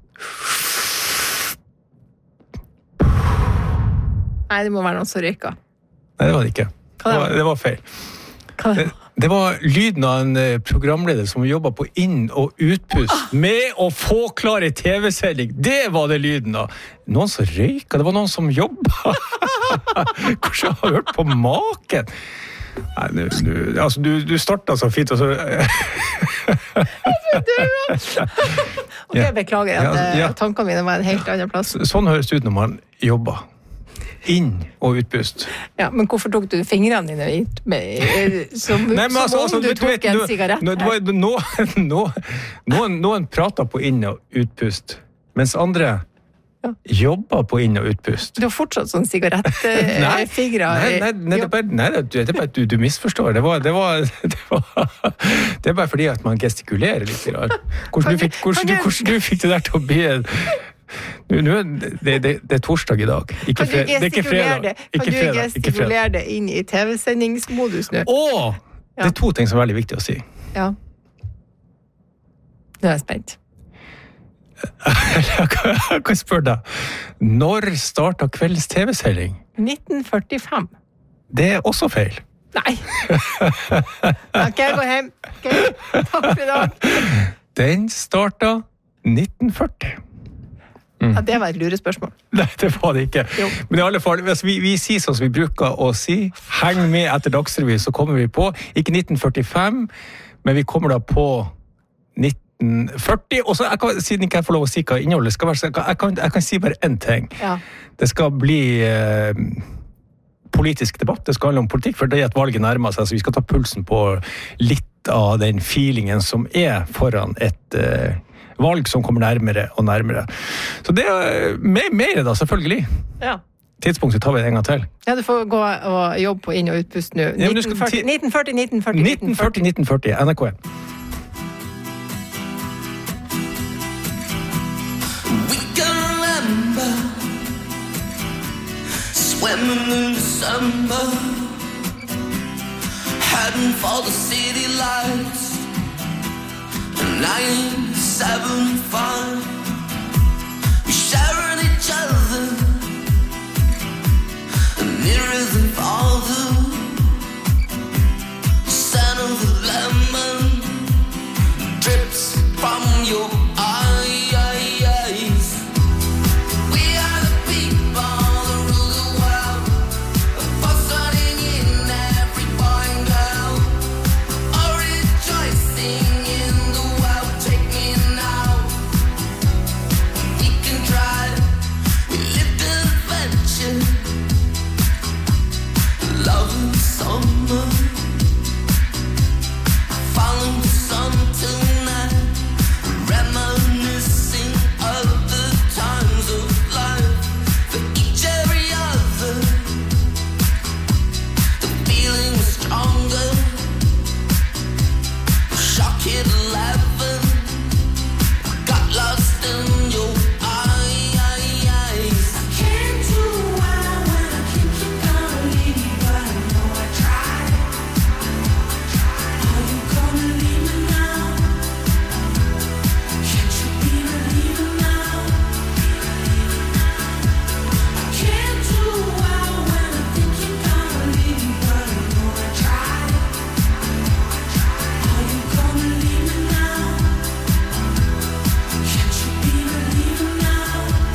Nei, det må være noen som ryker. Nei, det var det ikke. Hva Det det var, var? det var feil. Hva det Det, det var lyden av en eh, programleder som jobbet på inn- og utpust med å få klar i tv-sending. Det var det lyden av. Noen som røyka, det var noen som jobbet. Kanskje jeg har hørt på maken. Nei, nu, nu, altså, du, du startet så fint, og så... Ok, jeg beklager at Ja, altså, ja. eh, tankene mine var en helt annen plass. Sånn høres det ut når man jobber. Inn- og utpust. Ja, men hvorfor tok du fingrene dine i, med, eh, som, Nei, men som altså, om altså, du du tok vet, en nå- sigarett? nå- her? nå- nå- nå- Noen, noen prater på inn- og utpust, mens andre jobber på inn- og utpust. Du har fortsatt sånn sigarettfingre. Nei, nei, nei, nei, det er bare, nei, det er bare at du, du misforstår. Det var, det, var, det, var, det er bare fordi at man gestikulerer litt. grann. Hvordan du fikk, hvordan du, hvordan du fikk det der til å bli en... Nå, nå er det, det, det er torsdag i dag. Ikke Kan du fred, det er ikke gestikulere fredag. det, kan Ikke du fredag. Ikke fredag. gestikulere det inn i tv-sendingsmodus nå? Åh! Det er to ting som er veldig viktig å si. Ja. Nå er jeg spent. Jeg kan spørre deg, når startet kveldens T V-sending? nitten førtifem. Det er også feil. Nei. Ok, jeg går hjem. Okay. Takk for i dag. Den startet nitten førti. Mm. Ja, det var et lurespørsmål. Nei, det var det ikke. Jo. Men i alle fall, hvis vi, vi sier sånn som vi bruker å si, heng med etter Dagsrevy, så kommer vi på, ikke nitten førtifem, men vi kommer da på nitten førti, og så, jeg kan, siden ikke jeg får lov å si hva innholdet skal være, så jeg kan, jeg kan, jeg kan si bare en ting. Ja. Det skal bli eh, politisk debatt, det skal handle om politikk, for det er et valg nærmer seg, så vi skal ta pulsen på litt av den feelingen som er foran et eh, valg som kommer nærmere og nærmere. Så det er mer, mer da, selvfølgelig. Ja. Tidspunktet tar vi en gang til. Ja, du får gå og jobbe på inn- og utpust nå. Ja, nitten førti, nitten førti, nitten førti, nitten førti, nitten førti, N R K. We can remember swimming in December, heading for the city lights. nineteen seventy-five, we sharing each other, nearer than farther. The scent of the lemon drips from your eyes. We are the people that rule the world, buzzing in every boy and girl, all rejoicing in the world. Take me now, we can try, we live the adventure, love in summer, following the sun tonight, reminiscing of the times of life, for each every other, the feeling was stronger, shock hit eleven, got lost in your eyes. I can't do well when I think you're gonna leave me, but I know I tried. Are you gonna leave me now? Can't you be believing now? I can't do well when I think you're gonna leave me, but I know I tried. Are you gonna leave me now? Can't you be believing now?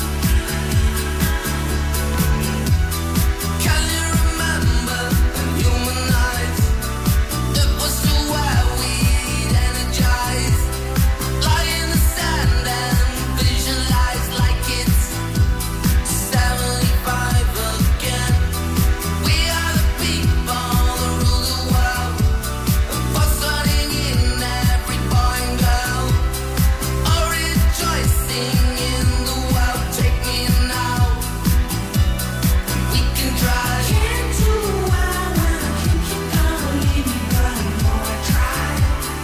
Can you remember human eyes? It was so where we'd energize, lie in the sand and visualize like it's seventy-five again. We are the people that rule the world, buzzing in every boy and girl, all rejoicing in the world. Take me now, we can try. Can't do well when I think you're gonna leave me, but I know I tried.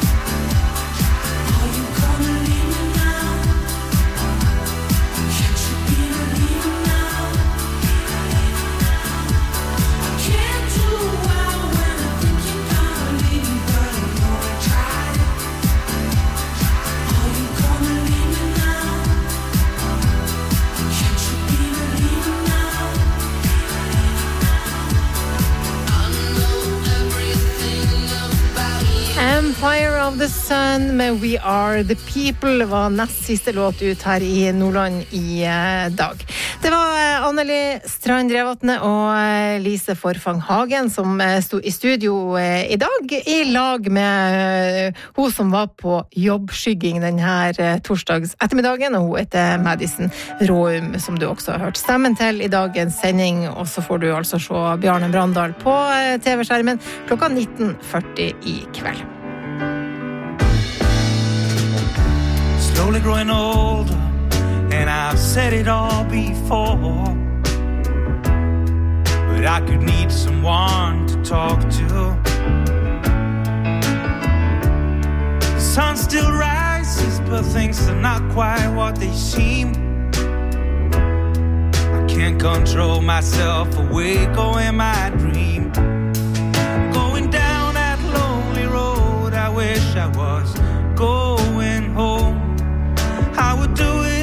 Are you gonna leave me now? Can't you be believing now? I can't do well when I think you're gonna leave me, but I know I tried. Are you gonna leave me now? Can't you be believing now? I know everything about you. Empire of the Sun med We Are The People var nest siste låt ut her i Nordland i eh, dag. Det var eh, Anneli Strand Revatne og eh, Lise Forfang Hagen som eh, sto i studio eh, i dag, i lag med eh, hun som var på jobbskygging denne eh, torsdags ettermiddagen, og hun heter Madison Råum, som du også har hørt stemmen til i dagens sending, og så får du altså se Bjarne Brandal på eh, T V-skjermen klokka nitten førti i kveld. Slowly growing older, and I've said it all before, but I could need someone to talk to. The sun still rises, but things are not quite what they seem. I can't control myself awake or in my dream. Going down that lonely road, I wish I was going home. I would do it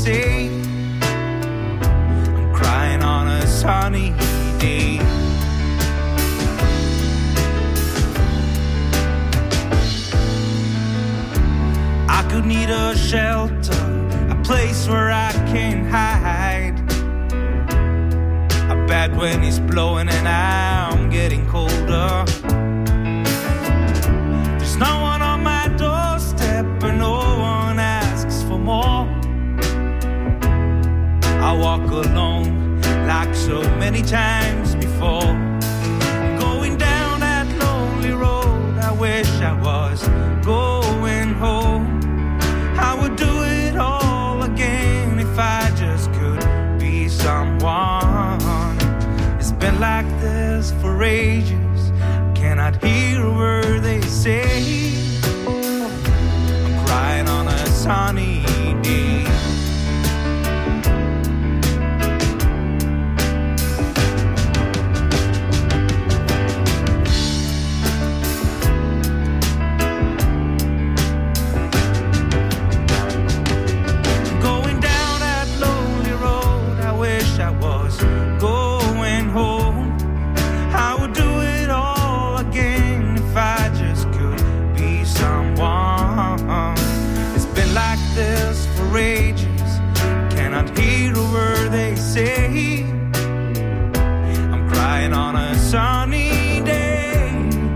say. I'm crying on a sunny day. I could need a shelter, a place where I can hide. A bad wind is blowing and I'm getting colder. There's no one on my doorstep and no one asks for more. I walk alone like so many times before. Going down that lonely road, I wish I was going home. I would do it all again if I just could be someone. It's been like this for ages. Cannot hear a word they say. I'm crying on a sunny day. I'm crying on a sunny day.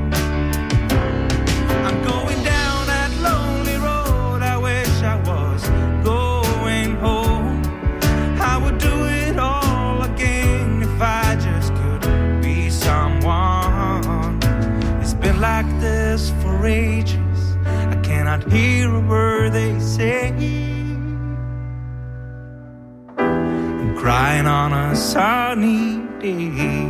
I'm going down that lonely road. I wish I was going home. I would do it all again if I just could be someone. It's been like this for ages. I cannot hear a word they say. Crying on a sunny day.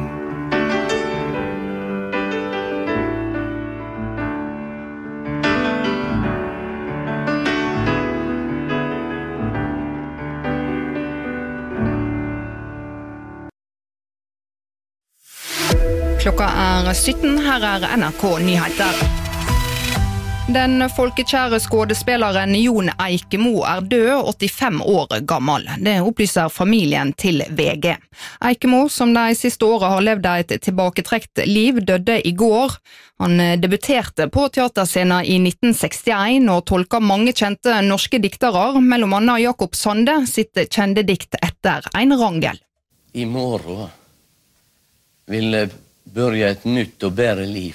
Klokka er sytten, her er N R K Nyheter. Den folkekjære skådespeleren Jon Eikemo er død, åttifem år gammel. Det opplyser familien til V G. Eikemo, som de siste årene har levd et tilbaketrekt liv, døde i går. Han debuterte på teaterscenen i nitten sekstien og tolka mange kjente norske diktere, mellom annet Jakob Sande sitt kjente dikt Etter ein rangel. I morgen vil jeg begynne et nytt og bedre liv,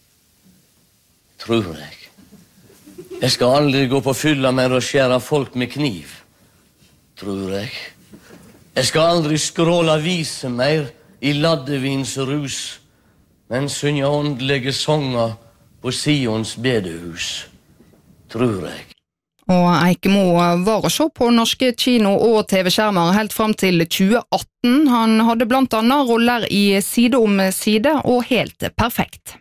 tror jeg. Jeg skal aldri gå på fylla mer og skjære folk med kniv, tror jeg. Jeg skal aldri skråla vise mer i laddevins rus, men synge åndelige sanger på Sions bedehus, tror jeg. Og Eikemo var å se på norske kino- og T V-skjermer helt fram til tjue atten. Han hadde blant annet roller i Side om side og Helt perfekt.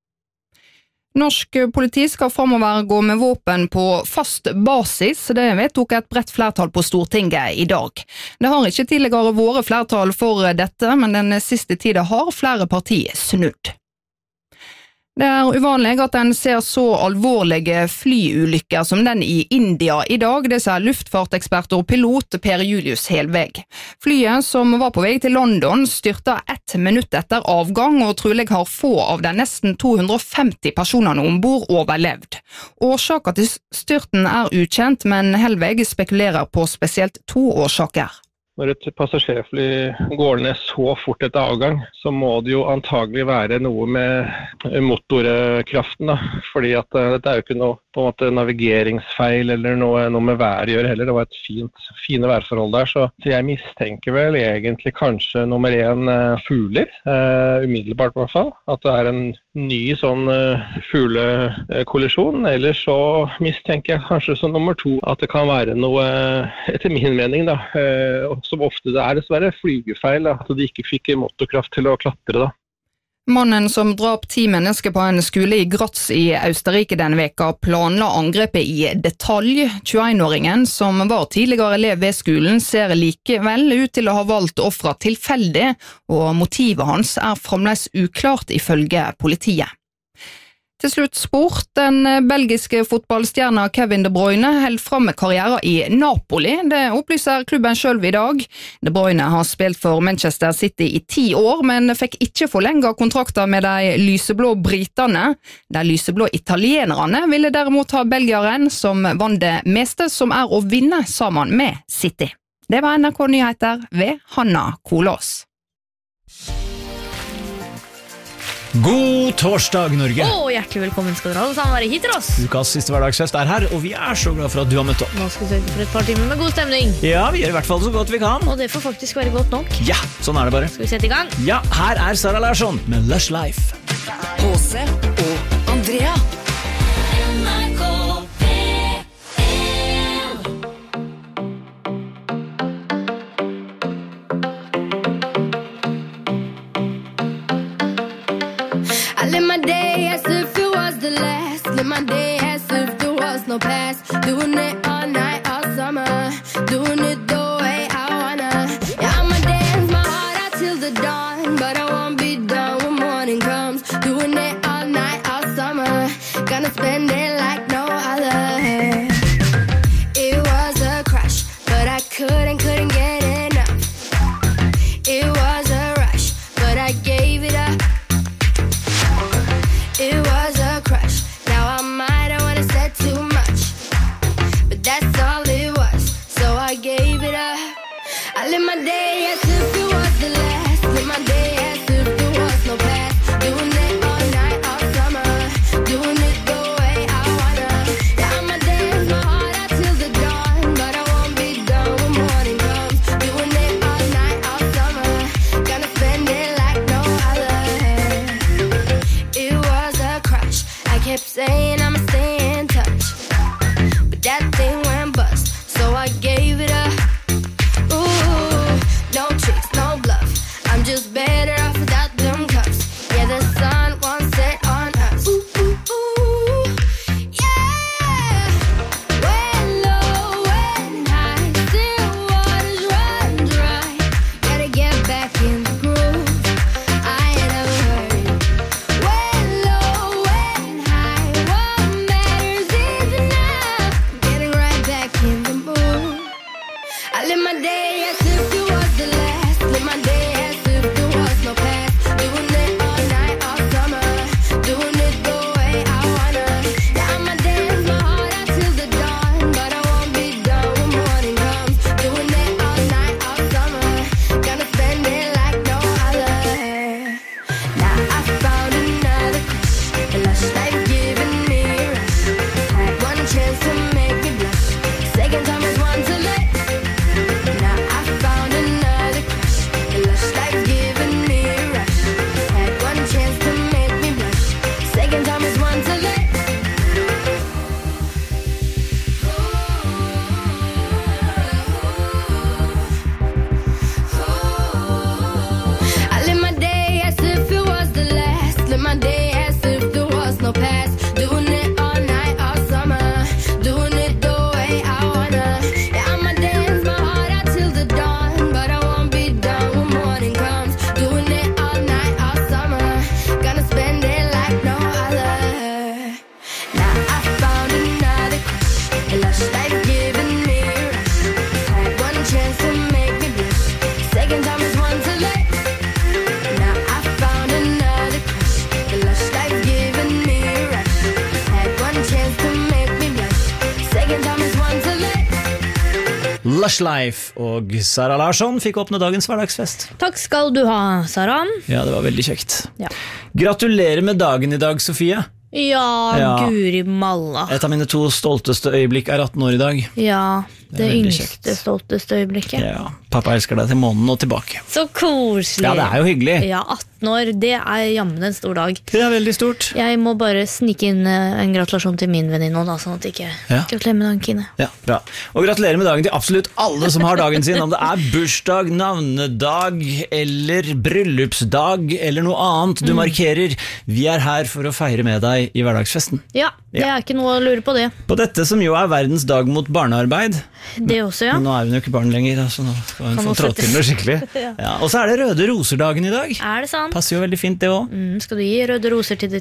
Norsk politi skal fremover gå med våpen på fast basis, det vedtok et bredt flertall på Stortinget i dag. Det har ikke tidligere vært flertall for dette, men den siste tiden har flere partier snudd. Det er uvanlig at en ser så alvorlige flyulykker som den i India i dag, det sier luftfartekspert og pilot Per Julius Helveg. Flyet, som var på vei til London, styrta ett minutt etter avgang, og trolig har få av de nesten to hundre og femti personene ombord overlevd. Årsaken til styrten er ukjent, men Helveg spekulerer på spesielt to årsaker. Når et passasjerfly går ned så fort etter avgang, så må det jo antagelig være noe med motorkraften, da. Fordi at dette er jo ikke noe på en måte navigeringsfeil eller noe, noe med været å gjøre heller. Det var et fint, fine værforhold der, så, så jeg mistenker vel egentlig kanskje nummer en uh, fugler, uh, umiddelbart i hvert fall. At det er en ny sånn uh, fuglekollisjon, eller så mistenker jeg kanskje som nummer to at det kan være noe, etter min mening da, uh, som ofte det er dessverre flygefeil, da, at de ikke fikk motorkraft til å klatre da. Mannen som drap ti mennesker på en skole i Graz i Østerrike denne veka planla angrepet i detalj. tjueen-åringen, som var tidligere elev ved skolen, ser likevel ut til å ha valgt offra tilfeldig, og motivet hans er fremdeles uklart ifølge politiet. Til slutt sport. Den belgiske fotballstjerna Kevin De Bruyne held fram med karrieren i Napoli. Det opplyser klubben selv i dag. De Bruyne har spilt for Manchester City i ti år, men fikk ikke forlenget kontrakter med de lyseblå britene. De lyseblå italienerne ville derimot ha belgieren som vant det meste som er å vinne sammen med City. Det var N R K Nyheter ved Hanna Kolås. God torsdag, Norge! Og hjertelig velkommen skal dere alle sammen være hit til oss. Ukas siste hverdagsfest er her, og vi er så glad for at du har møtt opp. Nå skal vi sørge for et par timer med god stemning. Ja, vi gjør i hvert fall så godt vi kan. Og det får faktisk være godt nok. Ja, sånn er det bare. Skal vi sette i gang? Ja, her er Sara Larsson med Lush Life. H C og Andrea. N R K I live my day as if it was the last. Live my day as if there was no past. Doing it all night, all summer. Doing it the way I wanna. Yeah, I'ma dance my heart out till the dawn. But I won't be done when morning comes. Doing it all night, all summer. Gonna spend it like no other. It was a crush, but I couldn't, couldn't get enough. It was a rush, but I gave it up. It was a crush. Now I might have wanna said too much, but that's all it was. So I gave it up. I live my day as if it was the last. Live my day as if there was no past. Doing it all night, all summer. Doing it the way I wanna. Yeah, I'ma dance my heart out till the dawn, but I won't be done when morning comes. Doing it all night, all summer. Gonna spend it like no other. It was a crush. I kept saying I'ma stay in touch, but that thing went bust, so I gave it up. Ooh, no tricks, no bluff. I'm just better off without them cuffs. Yeah, the sun won't set on us. Ooh, ooh, ooh, yeah. When low, when high, still waters run dry. Gotta get back in the groove. I ain't never heard. When low, when high, what matters is enough. Getting right back in the mood. I live my day as if it was the last. Live my day as if there was no past. Doing it all night, all summer. Doing it the way I wanna. Yeah, I'ma dance my heart out till the dawn, but I won't be done when morning comes. Doing it all night, all summer. Gonna spend it like no other. Now I found another crush. The lush life giving me a rush. Had one chance to make me blush. Second time is one to let. Now I found another crush. The lush life giving me a rush. Had one chance to make me blush. Second time is one to let. I live my day as if it was the last. Live my day as if there was no past. Doing it all night, all summer. Doing it the way I wanna. Yeah, I'ma dance my heart out till the dawn, but I won't be done when morning comes. Doing it all night, all summer. Gonna spend it like no other. Now I found another crush. A lush life giving me a rush. Had one chance to make me blush. Second time is one to let. Now I found another crush. The lush life giving me a rush. Had one chance to make me blush. Second time is one to let. Lush Life og Sara Larsson fikk åpne dagens hverdagsfest. Takk skal du ha, Sara. Ja, det var veldig kjekt. Ja. Gratulerer med dagen i dag, Sofie. Ja, Ja. Guri malla. Et av mine to stolteste øyeblikk er atten år i dag. Ja, Det det, er veldig yngste, stolteste øyeblikket. Ja, pappa elsker deg til månen og tilbake. Så koselig. Ja, det er jo hyggelig. Ja, atten år, det er jammen en stor dag. Det er veldig stort. Jeg må bare snike inn eh, en gratulasjon til min venninne nå, da, sånn at ikke Ja. gratulerer med dagen, Kine. Ja, bra. Og gratulerer med dagen til absolutt alle som har dagen sin, om det er bursdag, navnedag eller bryllupsdag eller noe annet du Mm. markerer. Vi er her for å feire med deg i hverdagsfesten. Ja, det er ikke noe å lure på det. På dette som jo er verdens dag mot barnearbeid. Det også, ja. Men nå er hun jo ikke barn lenger, så nå skal hun Kan få hun trådt til noe skikkelig. Ja. Ja, og så er det røde roser-dagen i dag. Er det sant? Passer jo veldig fint det også. Mm, skal du gi røde roser til ditt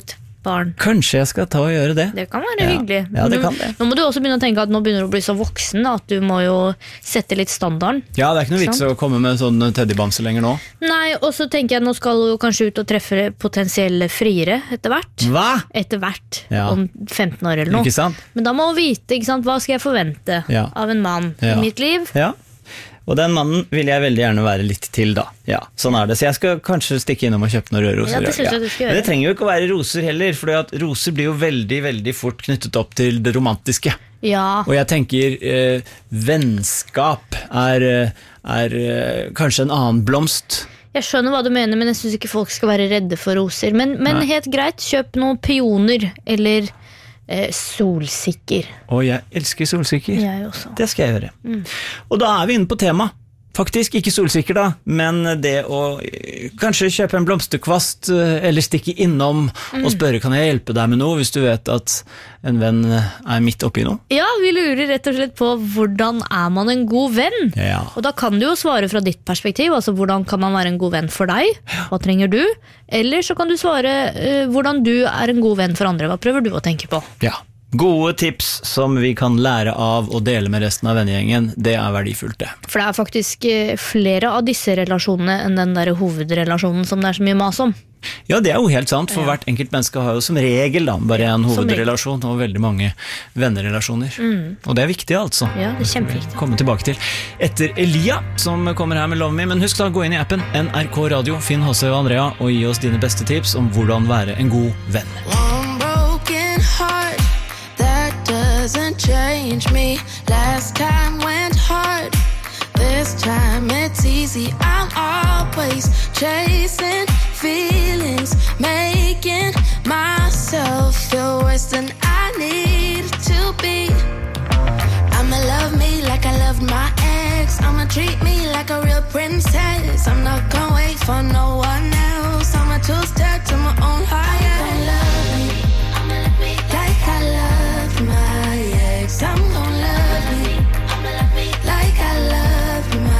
barn. Kanskje jeg skal ta og gjøre det. Det kan være Ja. hyggelig. Ja, det Men kan du, det. Nå må du også begynne å tenke at nå begynner du å bli så voksen da, at du må jo sette litt standarden. Ja, det er ikke noe vits Sant? å komme med sånn teddybamse lenger nå. Nei, og så tenker jeg nå skal du kanskje ut og treffe potensielle friere etter hvert. Hva? Etter hvert, Ja. om femten år eller noe. Ikke sant? Men da må du vite, ikke sant, hva skal jeg forvente Ja. av en mann Ja. i mitt liv? Ja. Og den mannen vil jeg veldig gjerne være litt til da. Ja, sånn er det. Så jeg skal kanskje stikke innom og kjøpe noen røde roser. Ja, det synes jeg du skal gjøre. Men det trenger jo ikke å være roser heller, for at roser blir jo veldig, veldig fort knyttet opp til det romantiske. Ja. Og jeg tenker eh, vennskap er, eh, er eh, kanskje en annen blomst. Jeg skjønner hva du mener, men jeg synes ikke folk skal være redde for roser. Men, men Nei. helt greit, kjøp noen pioner, eller eh, solsikker. Og jeg elsker solsikker. Jeg også. Det skal jeg gjøre. Mm. Og da er vi inne på tema. Faktisk ikke solsikker da, men det å eh, kanskje kjøpe en blomsterkvast eh, eller stikke innom Mm. og spørre kan jeg hjelpe deg med noe hvis du vet at en venn er midt oppi noe. Ja, vi lurer rett og slett på hvordan er man en god venn? Ja. Og da kan du jo svare fra ditt perspektiv, altså hvordan kan man være en god venn for deg? Hva trenger du? Eller så kan du svare eh, hvordan du er en god venn for andre. Hva prøver du å tenke på? Ja. Gode tips som vi kan lære av og dele med resten av vennegjengen, det er verdifullt det. For det er faktisk eh, flere av disse relasjonene enn den der hovedrelasjonen som det er så mye mas om. Ja, det er jo helt sant, for hvert enkelt menneske har jo som regel da, bare en som hovedrelasjon og veldig mange vennerelasjoner. Mm. Og det er viktig altså. Ja, det er kjempeviktig. Komme tilbake til. Etter Elia, som kommer her med Love Me, men husk da, gå inn i appen N R K Radio, finn H C og Andrea, og gi oss dine beste tips om hvordan være en god venn. One broken heart that doesn't change me. Last time went hard. This time it's easy. I'm always chasing feelings, making myself feel worse than I need to be. I'ma love me like I loved my ex. I'ma treat me like a real princess. I'm not gonna wait for no one else. I'm a two-step to